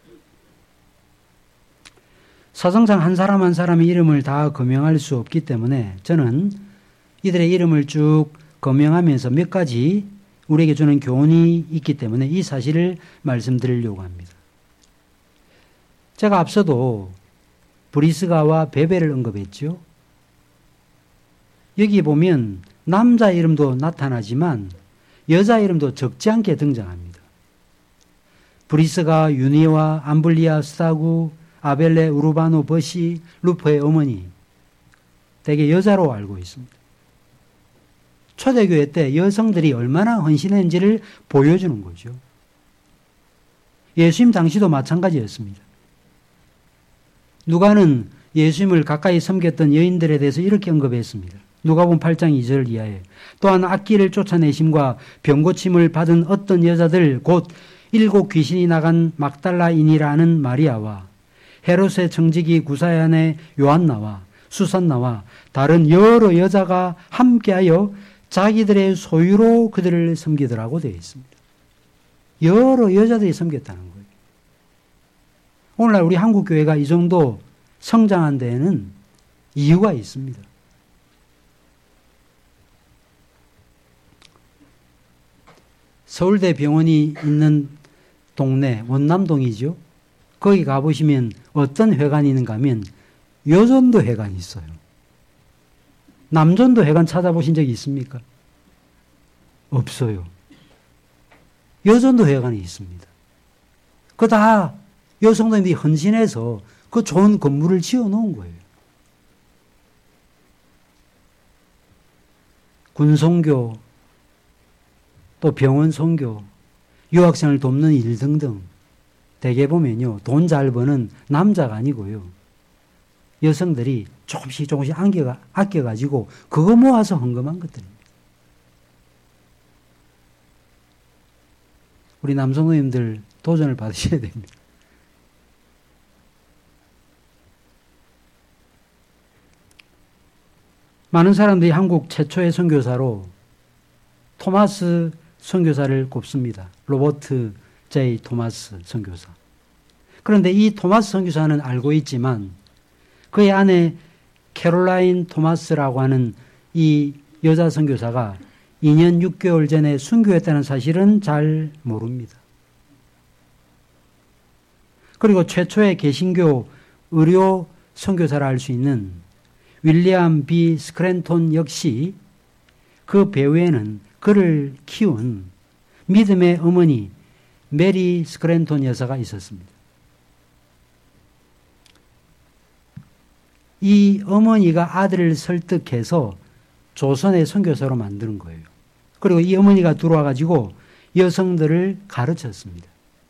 사정상 한 사람 한 사람의 이름을 다 거명할 수 없기 때문에 저는 이들의 이름을 쭉 거명하면서 몇 가지 우리에게 주는 교훈이 있기 때문에 이 사실을 말씀드리려고 합니다. 제가 앞서도 브리스가와 베베를 언급했죠. 여기 보면 남자 이름도 나타나지만 여자 이름도 적지 않게 등장합니다. 브리스가 유니와 암블리아 스타구 아벨레 우르바노 버시 루퍼의 어머니, 대개 여자로 알고 있습니다. 초대교회 때 여성들이 얼마나 헌신했는지를 보여주는 거죠. 예수님 당시도 마찬가지였습니다. 누가는 예수님을 가까이 섬겼던 여인들에 대해서 이렇게 언급했습니다. 누가복음 8장 2절 이하에 또한 악기를 쫓아내심과 병고침을 받은 어떤 여자들 곧 7 귀신이 나간 막달라인이라는 마리아와 헤롯의 청지기 구사야의 요한나와 수산나와 다른 여러 여자가 함께하여 자기들의 소유로 그들을 섬기더라고 되어 있습니다. 여러 여자들이 섬겼다는 거예요. 오늘날 우리 한국교회가 이 정도 성장한 데에는 이유가 있습니다. 서울대 병원이 있는 동네, 원남동이죠. 거기 가보시면 어떤 회관이 있는가 하면 여전도 회관이 있어요. 남전도 회관 찾아보신 적이 있습니까? 없어요. 여전도 회관이 있습니다. 그거 다 여성들이 헌신해서 그 좋은 건물을 지어 놓은 거예요. 군송교, 또 병원 송교, 유학생을 돕는 일 등등 대개 보면요, 돈 잘 버는 남자가 아니고요, 여성들이 조금씩 아껴가지고 그거 모아서 헌금한 것들입니다. 우리 남성노님들 도전을 받으셔야 됩니다. 많은 사람들이 한국 최초의 선교사로 토마스 선교사를 꼽습니다. 로버트 J. 토마스 선교사. 그런데 이 토마스 선교사는 알고 있지만 그의 아내 캐롤라인 토마스라고 하는 이 여자 선교사가 2년 6개월 전에 순교했다는 사실은 잘 모릅니다. 그리고 최초의 개신교 의료 선교사라 할 수 있는 윌리엄 B. 스크랜톤 역시 그 배후에는 그를 키운 믿음의 어머니 메리 스크랜톤 여사가 있었습니다. 이 어머니가 아들을 설득해서 조선의 선교사로 만드는 거예요. 그리고 이 어머니가 들어와가지고 여성들을 가르쳤습니다.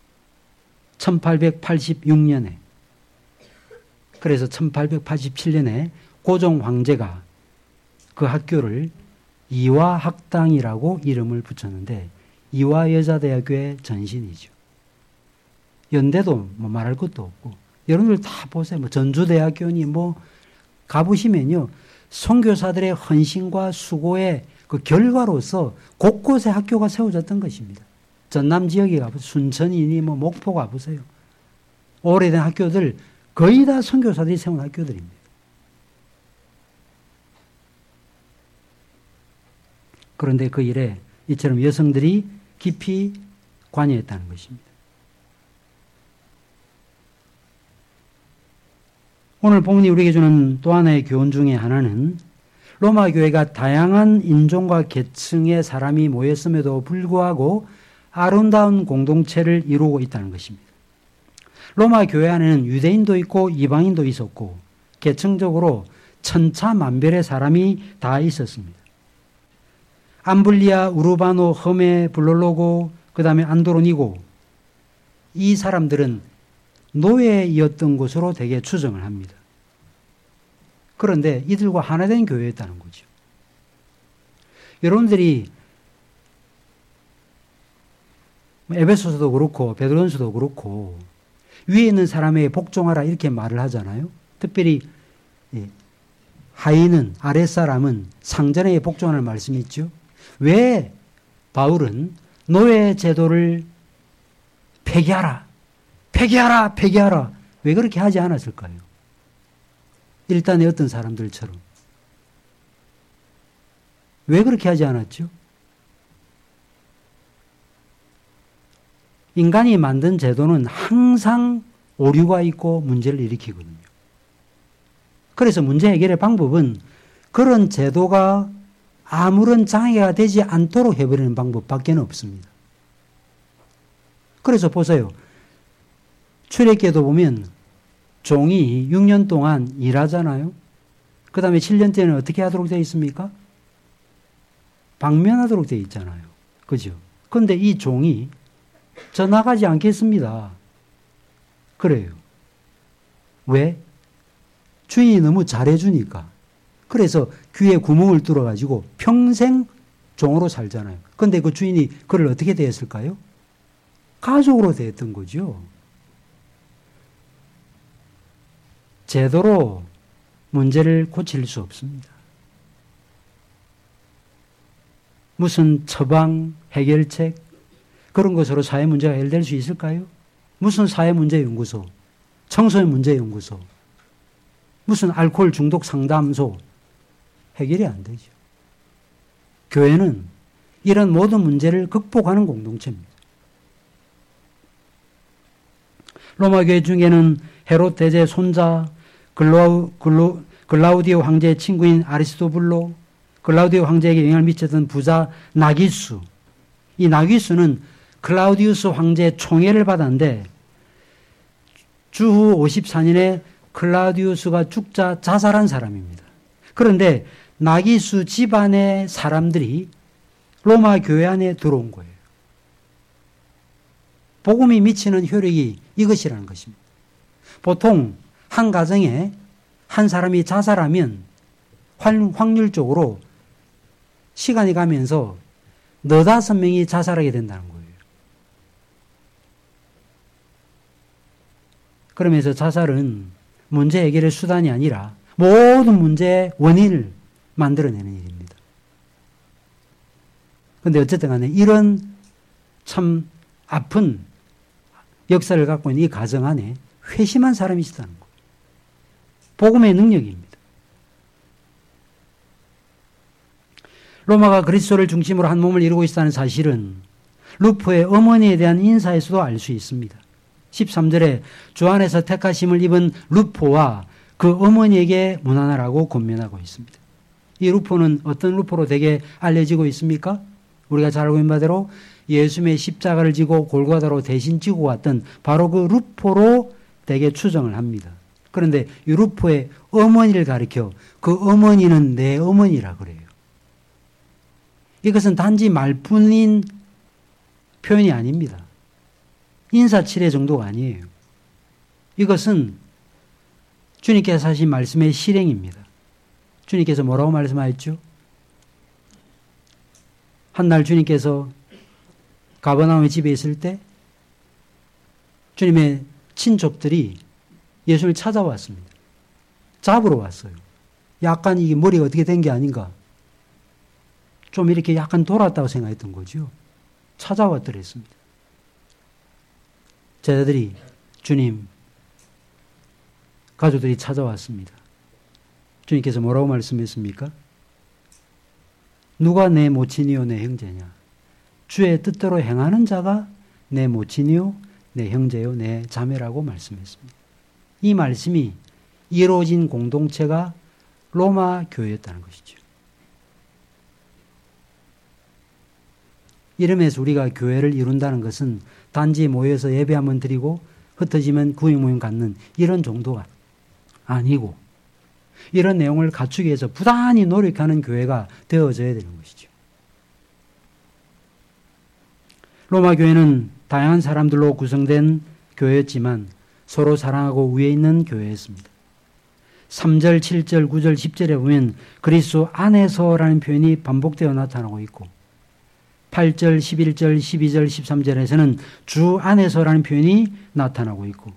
1886년에. 그래서 1887년에 고종 황제가 그 학교를 이화학당이라고 이름을 붙였는데 이화여자대학교의 전신이죠. 연대도 뭐 말할 것도 없고 여러분들 다 보세요. 뭐 전주대학교니 뭐 가보시면요. 선교사들의 헌신과 수고의 그 결과로서 곳곳에 학교가 세워졌던 것입니다. 전남 지역에 가보세요. 순천이니 뭐 목포 가보세요. 오래된 학교들 거의 다 선교사들이 세운 학교들입니다. 그런데 그 일에 이처럼 여성들이 깊이 관여했다는 것입니다. 오늘 본문이 우리에게 주는 또 하나의 교훈 중에 하나는 로마 교회가 다양한 인종과 계층의 사람이 모였음에도 불구하고 아름다운 공동체를 이루고 있다는 것입니다. 로마 교회 안에는 유대인도 있고 이방인도 있었고 계층적으로 천차만별의 사람이 다 있었습니다. 암블리아, 우르바노, 허메, 블롤로고, 그 다음에 안드로니고, 이 사람들은 노예이었던 것으로 대개 추정을 합니다. 그런데 이들과 하나 된 교회였다는 거죠. 여러분들이 에베소서도 그렇고 베드로전서도 그렇고 위에 있는 사람에게 복종하라 이렇게 말을 하잖아요. 특별히 하인은, 아랫사람은 상전에게 복종하는 말씀이 있죠. 왜 바울은 노예 제도를 폐기하라, 폐기하라, 폐기하라 왜 그렇게 하지 않았을까요? 일단의 어떤 사람들처럼 왜 그렇게 하지 않았죠? 인간이 만든 제도는 항상 오류가 있고 문제를 일으키거든요. 그래서 문제 해결의 방법은 그런 제도가 아무런 장애가 되지 않도록 해버리는 방법밖에 없습니다. 그래서 보세요. 출애굽기에도 보면 종이 6년 동안 일하잖아요. 그 다음에 7년 때는 어떻게 하도록 되어 있습니까? 방면하도록 되어 있잖아요. 그죠? 그런데 이 종이 저 나가지 않겠습니다. 그래요. 왜? 주인이 너무 잘해주니까. 그래서 귀에 구멍을 뚫어가지고 평생 종으로 살잖아요. 그런데 그 주인이 그를 어떻게 대했을까요? 가족으로 대했던 거죠. 제도로 문제를 고칠 수 없습니다. 무슨 처방, 해결책, 그런 것으로 사회 문제가 해결될 수 있을까요? 무슨 사회문제연구소, 청소년 문제연구소, 무슨 알코올 중독 상담소, 해결이 안 되죠. 교회는 이런 모든 문제를 극복하는 공동체입니다. 로마 교회 중에는 헤롯 대제 손자, 글라우디오 황제의 친구인 아리스토블로, 글라우디오 황제에게 영향을 미쳤던 부자 나기수, 이 나기수는 클라우디우스 황제의 총애를 받았는데 주후 54년에 클라우디우스가 죽자 자살한 사람입니다. 그런데 나기수 집안의 사람들이 로마 교회 안에 들어온 거예요. 복음이 미치는 효력이 이것이라는 것입니다. 보통 한 가정에 한 사람이 자살하면 확률적으로 시간이 가면서 4-5명이 자살하게 된다는 거예요. 그러면서 자살은 문제 해결의 수단이 아니라 모든 문제의 원인을 만들어내는 일입니다. 그런데 어쨌든 간에 이런 참 아픈 역사를 갖고 있는 이 가정 안에 회심한 사람이 있었다는 거예요. 복음의 능력입니다. 로마가 그리스도를 중심으로 한 몸을 이루고 있다는 사실은 루포의 어머니에 대한 인사에서도 알 수 있습니다. 13절에 주 안에서 택하심을 입은 루포와 그 어머니에게 문안하라고 권면하고 있습니다. 이 루포는 어떤 루포로 되게 알려지고 있습니까? 우리가 잘 알고 있는 바대로 예수님의 십자가를 지고 골고다로 대신 지고 왔던 바로 그 루포로 되게 추정을 합니다. 그런데 이 루포의 어머니를 가리켜 그 어머니는 내 어머니라 그래요. 이것은 단지 말뿐인 표현이 아닙니다. 인사치레 정도가 아니에요. 이것은 주님께서 하신 말씀의 실행입니다. 주님께서 뭐라고 말씀하셨죠? 한날 주님께서 가버나움의 집에 있을 때 주님의 친족들이 예수님을 찾아왔습니다. 잡으러 왔어요. 약간 이게 머리가 어떻게 된 게 아닌가. 좀 이렇게 약간 돌았다고 생각했던 거죠. 찾아왔더랬습니다. 제자들이 주님, 가족들이 찾아왔습니다. 주님께서 뭐라고 말씀했습니까? 누가 내 모친이요 내 형제냐? 주의 뜻대로 행하는 자가 내 모친이요 내 형제요 내 자매라고 말씀했습니다. 이 말씀이 이루어진 공동체가 로마 교회였다는 것이죠. 이름에서 우리가 교회를 이룬다는 것은 단지 모여서 예배 한번 드리고 흩어지면 구역 모임 갖는 이런 정도가 아니고 이런 내용을 갖추기 위해서 부단히 노력하는 교회가 되어져야 되는 것이죠. 로마 교회는 다양한 사람들로 구성된 교회였지만 서로 사랑하고 위에 있는 교회였습니다. 3절, 7절, 9절, 10절에 보면 그리스도 안에서라는 표현이 반복되어 나타나고 있고 8절, 11절, 12절, 13절에서는 주 안에서라는 표현이 나타나고 있고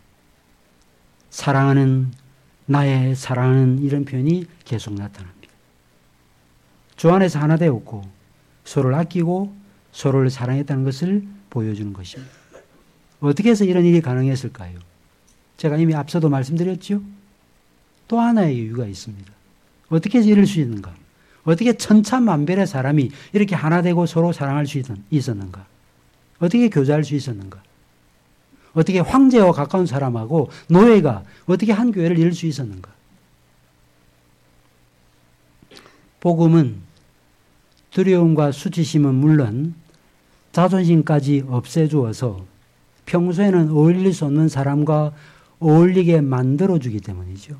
사랑하는, 나의 사랑하는 이런 표현이 계속 나타납니다. 주 안에서 하나 되었고 서로를 아끼고 서로를 사랑했다는 것을 보여주는 것입니다. 어떻게 해서 이런 일이 가능했을까요? 제가 이미 앞서도 말씀드렸죠? 또 하나의 이유가 있습니다. 어떻게 해서 이럴 수 있는가? 어떻게 천차만별의 사람이 이렇게 하나 되고 서로 사랑할 수 있었는가? 어떻게 교제할 수 있었는가? 어떻게 황제와 가까운 사람하고 노예가 어떻게 한 교회를 이룰 수 있었는가? 복음은 두려움과 수치심은 물론 자존심까지 없애주어서 평소에는 어울릴 수 없는 사람과 어울리게 만들어주기 때문이죠.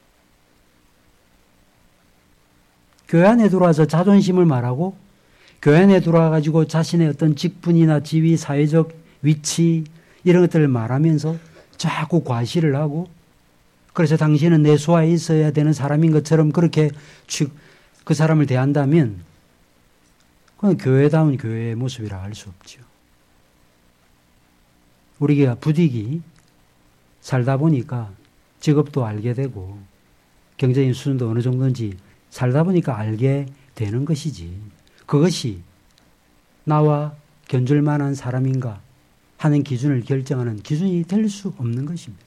교회 안에 들어와서 자존심을 말하고 교회 안에 들어와가지고 자신의 어떤 직분이나 지위, 사회적 위치 이런 것들을 말하면서 자꾸 과시를 하고 그래서 당신은 내 수하에 있어야 되는 사람인 것처럼 그렇게 그 사람을 대한다면 그건 교회다운 교회의 모습이라 할 수 없죠. 우리가 부득이 살다 보니까 직업도 알게 되고 경제적인 수준도 어느 정도인지 살다 보니까 알게 되는 것이지 그것이 나와 견줄 만한 사람인가 하는 기준을 결정하는 기준이 될 수 없는 것입니다.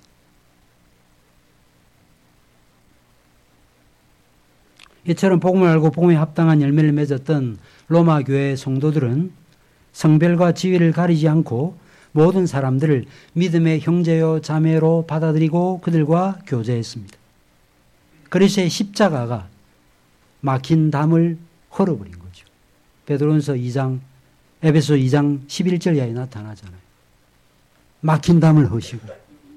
이처럼 복음을 알고 복음에 합당한 열매를 맺었던 로마 교회의 성도들은 성별과 지위를 가리지 않고 모든 사람들을 믿음의 형제요 자매로 받아들이고 그들과 교제했습니다. 그리스도의 십자가가 막힌 담을 헐어버린 거죠. 베드로전서 2장, 에베소 2장 11절 이하에 나타나잖아요. 막힌 담을 허시고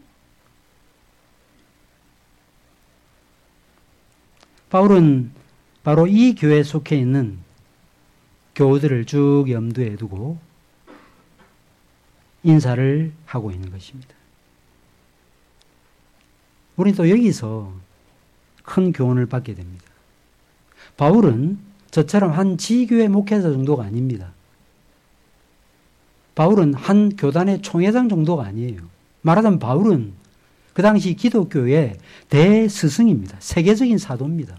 바울은 바로 이 교회에 속해 있는 교우들을 쭉 염두에 두고 인사를 하고 있는 것입니다. 우리는 또 여기서 큰 교훈을 받게 됩니다. 바울은 저처럼 한 지교회 목회자 정도가 아닙니다. 바울은 한 교단의 총회장 정도가 아니에요. 말하자면 바울은 그 당시 기독교의 대스승입니다. 세계적인 사도입니다.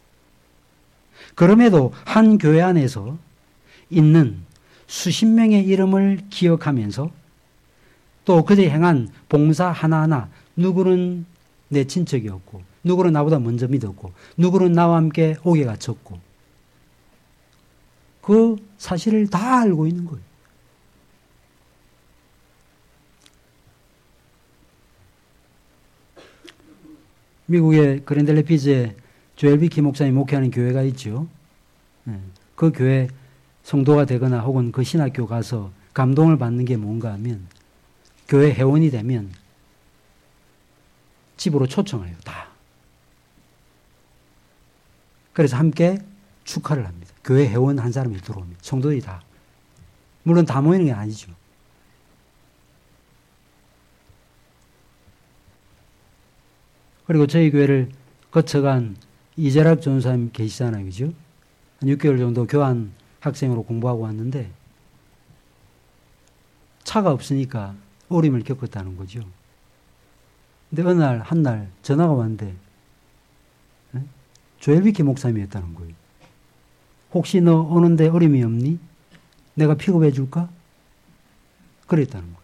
그럼에도 한 교회 안에서 있는 수십 명의 이름을 기억하면서 또 그들이 행한 봉사 하나하나 누구는 내 친척이었고 누구는 나보다 먼저 믿었고 누구는 나와 함께 옥에 갇혔고 그 사실을 다 알고 있는 거예요. 미국의 그랜드 레피즈에 조엘 비키 목사님이 목회하는 교회가 있죠. 그 교회 성도가 되거나 혹은 그 신학교 가서 감동을 받는 게 뭔가 하면 교회 회원이 되면 집으로 초청해요. 다. 그래서 함께 축하를 합니다. 교회 회원 한 사람이 들어오면 성도들이 다. 물론 다 모이는 게 아니죠. 그리고 저희 교회를 거쳐간 이재락 전사님 계시잖아요. 그죠? 한 6개월 정도 교환 학생으로 공부하고 왔는데 차가 없으니까 어려움을 겪었다는 거죠. 근데 어느 날, 한 날 전화가 왔는데, 조엘비키 목사님이었다는 거예요. 혹시 너 오는데 어려움이 없니? 내가 픽업해 줄까? 그랬다는 거예요.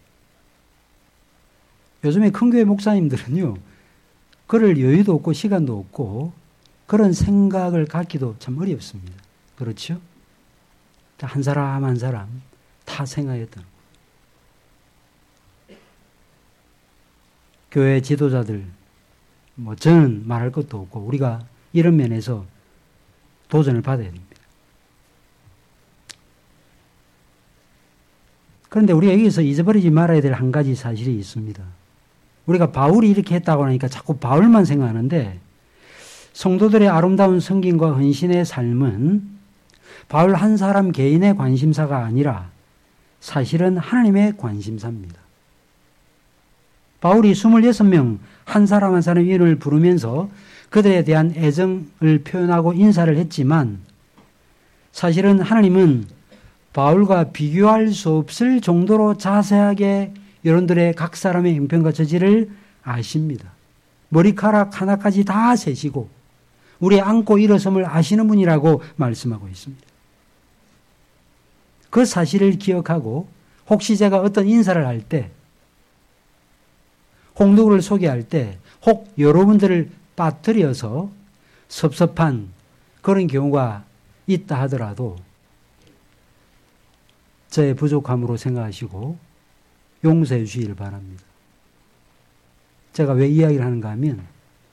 요즘에 큰 교회 목사님들은요, 그럴 여유도 없고 시간도 없고 그런 생각을 갖기도 참 어렵습니다. 그렇죠? 한 사람 한 사람 다 생각했다는 거예요. 교회 지도자들, 저는 말할 것도 없고 우리가 이런 면에서 도전을 받아야 됩니다. 그런데 우리가 여기서 잊어버리지 말아야 될 한 가지 사실이 있습니다. 우리가 바울이 이렇게 했다고 하니까 자꾸 바울만 생각하는데 성도들의 아름다운 섬김과 헌신의 삶은 바울 한 사람 개인의 관심사가 아니라 사실은 하나님의 관심사입니다. 바울이 26명 한 사람 한 사람 이름을 부르면서 그들에 대한 애정을 표현하고 인사를 했지만 사실은 하나님은 바울과 비교할 수 없을 정도로 자세하게 여러분들의 각 사람의 형편과 처지를 아십니다. 머리카락 하나까지 다 세시고 우리의 안고 일어섬을 아시는 분이라고 말씀하고 있습니다. 그 사실을 기억하고 혹시 제가 어떤 인사를 할 때, 혹 누구를 소개할 때, 혹 여러분들을 빠뜨려서 섭섭한 그런 경우가 있다 하더라도 저의 부족함으로 생각하시고 용서해 주시길 바랍니다. 제가 왜 이야기를 하는가 하면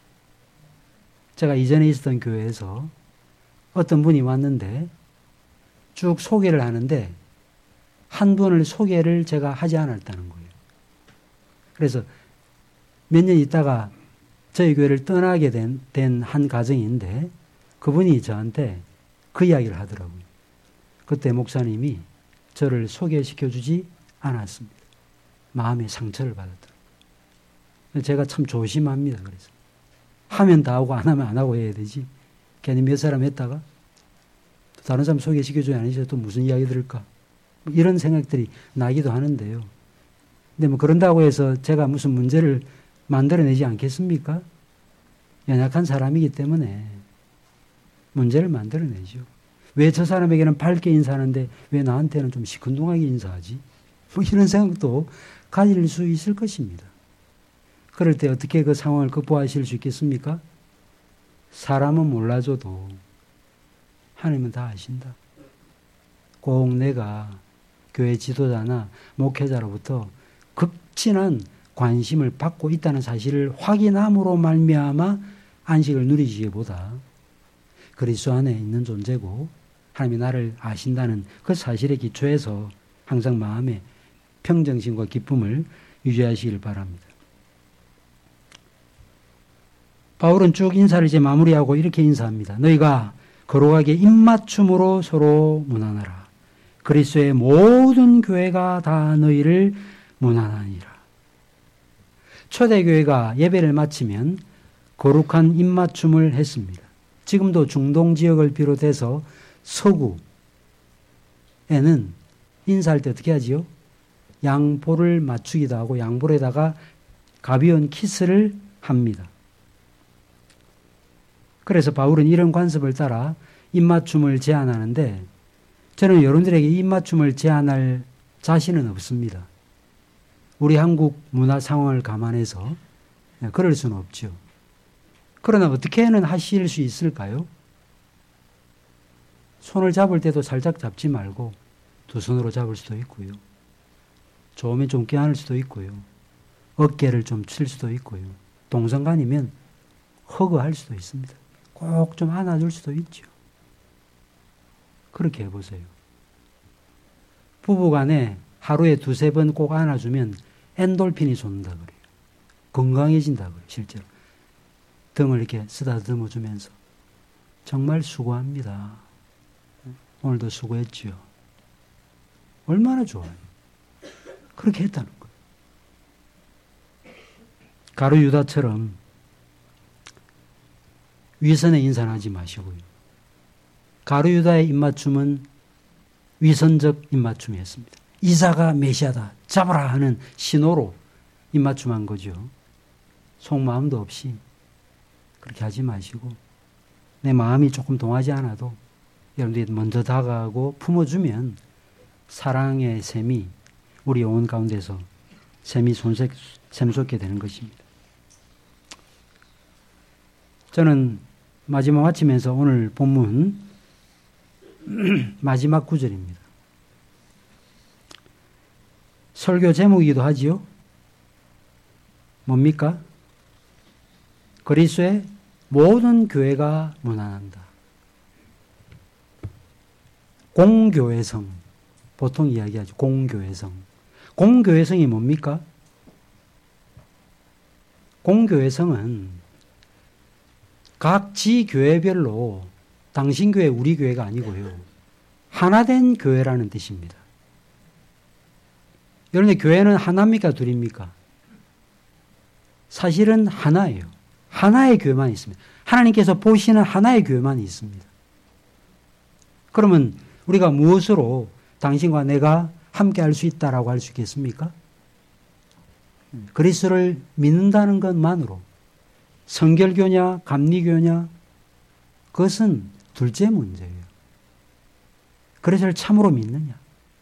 제가 이전에 있었던 교회에서 어떤 분이 왔는데 쭉 소개를 하는데 한 분을 소개를 제가 하지 않았다는 거예요. 그래서 몇 년 있다가 저희 교회를 떠나게 된 한 가정인데 그분이 저한테 그 이야기를 하더라고요. 그때 목사님이 저를 소개시켜주지 않았습니다. 마음의 상처를 받았더라고요. 제가 참 조심합니다. 그래서 하면 다 하고 안 하면 안 하고 해야 되지. 괜히 몇 사람 했다가 또 다른 사람 소개시켜줘야 아니죠. 또 무슨 이야기 들을까. 이런 생각들이 나기도 하는데요. 근데 그런다고 해서 제가 무슨 문제를 만들어내지 않겠습니까? 연약한 사람이기 때문에 문제를 만들어내죠. 왜 저 사람에게는 밝게 인사하는데 왜 나한테는 좀 시큰둥하게 인사하지? 이런 생각도 가질 수 있을 것입니다. 그럴 때 어떻게 그 상황을 극복하실 수 있겠습니까? 사람은 몰라줘도 하나님은 다 아신다. 꼭 내가 교회 지도자나 목회자로부터 극진한 관심을 받고 있다는 사실을 확인함으로 말미암아 안식을 누리기보다 그리스도 안에 있는 존재고 하나님이 나를 아신다는 그 사실에 기초해서 항상 마음에 평정심과 기쁨을 유지하시길 바랍니다. 바울은 쭉 인사를 이제 마무리하고 이렇게 인사합니다. 너희가 거룩하게 입맞춤으로 서로 문안하라. 그리스도의 모든 교회가 다 너희를 문안하니라. 초대교회가 예배를 마치면 거룩한 입맞춤을 했습니다. 지금도 중동 지역을 비롯해서 서구에는 인사할 때 어떻게 하지요? 양볼을 맞추기도 하고 양볼에다가 가벼운 키스를 합니다. 그래서 바울은 이런 관습을 따라 입맞춤을 제안하는데 저는 여러분들에게 입맞춤을 제안할 자신은 없습니다. 우리 한국 문화 상황을 감안해서 그럴 수는 없죠. 그러나 어떻게는 하실 수 있을까요? 손을 잡을 때도 살짝 잡지 말고 두 손으로 잡을 수도 있고요. 좋으면 좀 껴안을 수도 있고요. 어깨를 좀 칠 수도 있고요. 동성간이면 허그할 수도 있습니다. 꼭 좀 안아줄 수도 있죠. 그렇게 해보세요. 부부간에 하루에 2-3번 꼭 안아주면 엔돌핀이 솟는다 그래요. 건강해진다 그래요. 실제로. 등을 이렇게 쓰다듬어주면서 정말 수고합니다. 오늘도 수고했죠. 얼마나 좋아요. 그렇게 했다는 거예요. 가룟 유다처럼 위선에 인사는 하지 마시고요. 가룟 유다의 입맞춤은 위선적 입맞춤이었습니다. 이사가 메시아다 잡아라 하는 신호로 입맞춤한 거죠. 속마음도 없이 그렇게 하지 마시고 내 마음이 조금 동하지 않아도 여러분들이 먼저 다가가고 품어주면 사랑의 샘이 우리 영혼 가운데서 샘이 샘솟게 되는 것입니다. 저는 마지막 마치면서 오늘 본문 마지막 구절입니다. 설교 제목이기도 하지요. 뭡니까? 그리스도의 모든 교회가 문안한다. 공교회성, 보통 이야기하죠. 공교회성. 공교회성이 뭡니까? 공교회성은 각 지교회별로 당신 교회, 우리 교회가 아니고요. 하나된 교회라는 뜻입니다. 여러분의 교회는 하나입니까? 둘입니까? 사실은 하나예요. 하나의 교회만 있습니다. 하나님께서 보시는 하나의 교회만 있습니다. 그러면 우리가 무엇으로 당신과 내가 함께 할 수 있다라고 할 수 있겠습니까? 그리스도를 믿는다는 것만으로 성결교냐 감리교냐 그것은 둘째 문제예요. 그리스도를 참으로 믿느냐.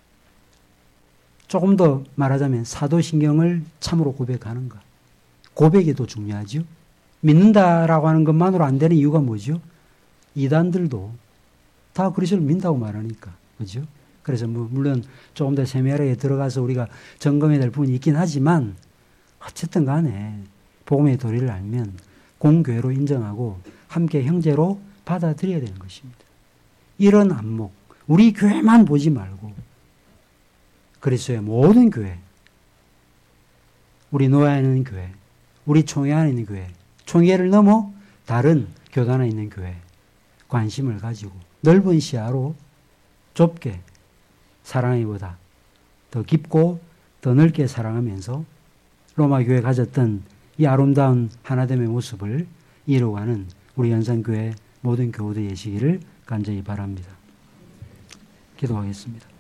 조금 더 말하자면 사도신경을 참으로 고백하는가. 고백이 더 중요하죠. 믿는다라고 하는 것만으로 안 되는 이유가 뭐죠? 이단들도 다 그리스도를 믿는다고 말하니까. 그죠? 그래서 물론 조금 더 세밀하게 들어가서 우리가 점검해야 될 부분이 있긴 하지만 어쨌든 간에 복음의 도리를 알면 공교회로 인정하고 함께 형제로 받아들여야 되는 것입니다. 이런 안목, 우리 교회만 보지 말고 그리스도의 모든 교회, 우리 노예에 있는 교회, 우리 총회 안에 있는 교회, 총회를 넘어 다른 교단 안에 있는 교회 관심을 가지고 넓은 시야로 좁게 사랑하기보다 더 깊고 더 넓게 사랑하면서 로마 교회에 가졌던 이 아름다운 하나됨의 모습을 이루어가는 우리 연산교회 모든 교우들 되시기를 간절히 바랍니다. 기도하겠습니다.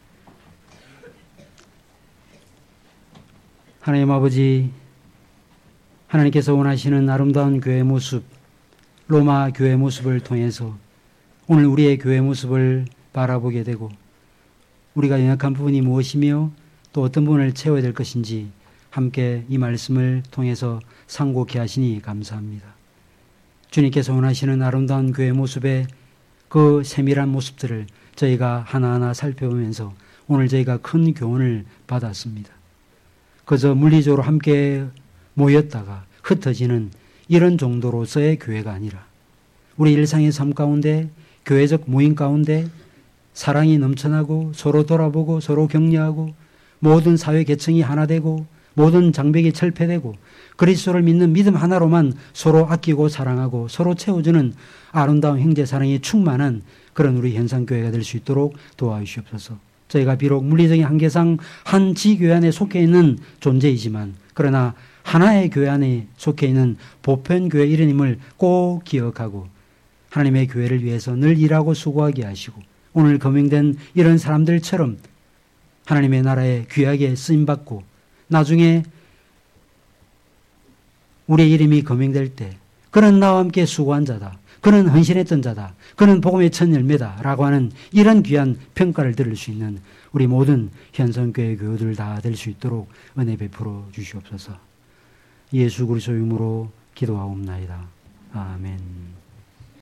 하나님 아버지, 하나님께서 원하시는 아름다운 교회의 모습, 로마 교회의 모습을 통해서 오늘 우리의 교회의 모습을 바라보게 되고 우리가 연약한 부분이 무엇이며 또 어떤 부분을 채워야 될 것인지 함께 이 말씀을 통해서 상고케 하시니 감사합니다. 주님께서 원하시는 아름다운 교회의 모습의 그 세밀한 모습들을 저희가 하나하나 살펴보면서 오늘 저희가 큰 교훈을 받았습니다. 그저 물리적으로 함께 모였다가 흩어지는 이런 정도로서의 교회가 아니라 우리 일상의 삶 가운데 교회적 모임 가운데 사랑이 넘쳐나고 서로 돌아보고 서로 격려하고 모든 사회 계층이 하나 되고 모든 장벽이 철폐되고 그리스도를 믿는 믿음 하나로만 서로 아끼고 사랑하고 서로 채워주는 아름다운 형제 사랑이 충만한 그런 우리 현상교회가 될 수 있도록 도와주시옵소서. 저희가 비록 물리적인 한계상 한 지교회 안에 속해 있는 존재이지만 그러나 하나의 교회 안에 속해 있는 보편교회 이름을 꼭 기억하고 하나님의 교회를 위해서 늘 일하고 수고하게 하시고 오늘 거명된 이런 사람들처럼 하나님의 나라에 귀하게 쓰임받고 나중에 우리의 이름이 거명될 때 그는 나와 함께 수고한 자다. 그는 헌신했던 자다. 그는 복음의 첫 열매다. 라고 하는 이런 귀한 평가를 들을 수 있는 우리 모든 현선교회 교우들 다 될 수 있도록 은혜 베풀어 주시옵소서. 예수 그리스도 이름으로 기도하옵나이다. 아멘.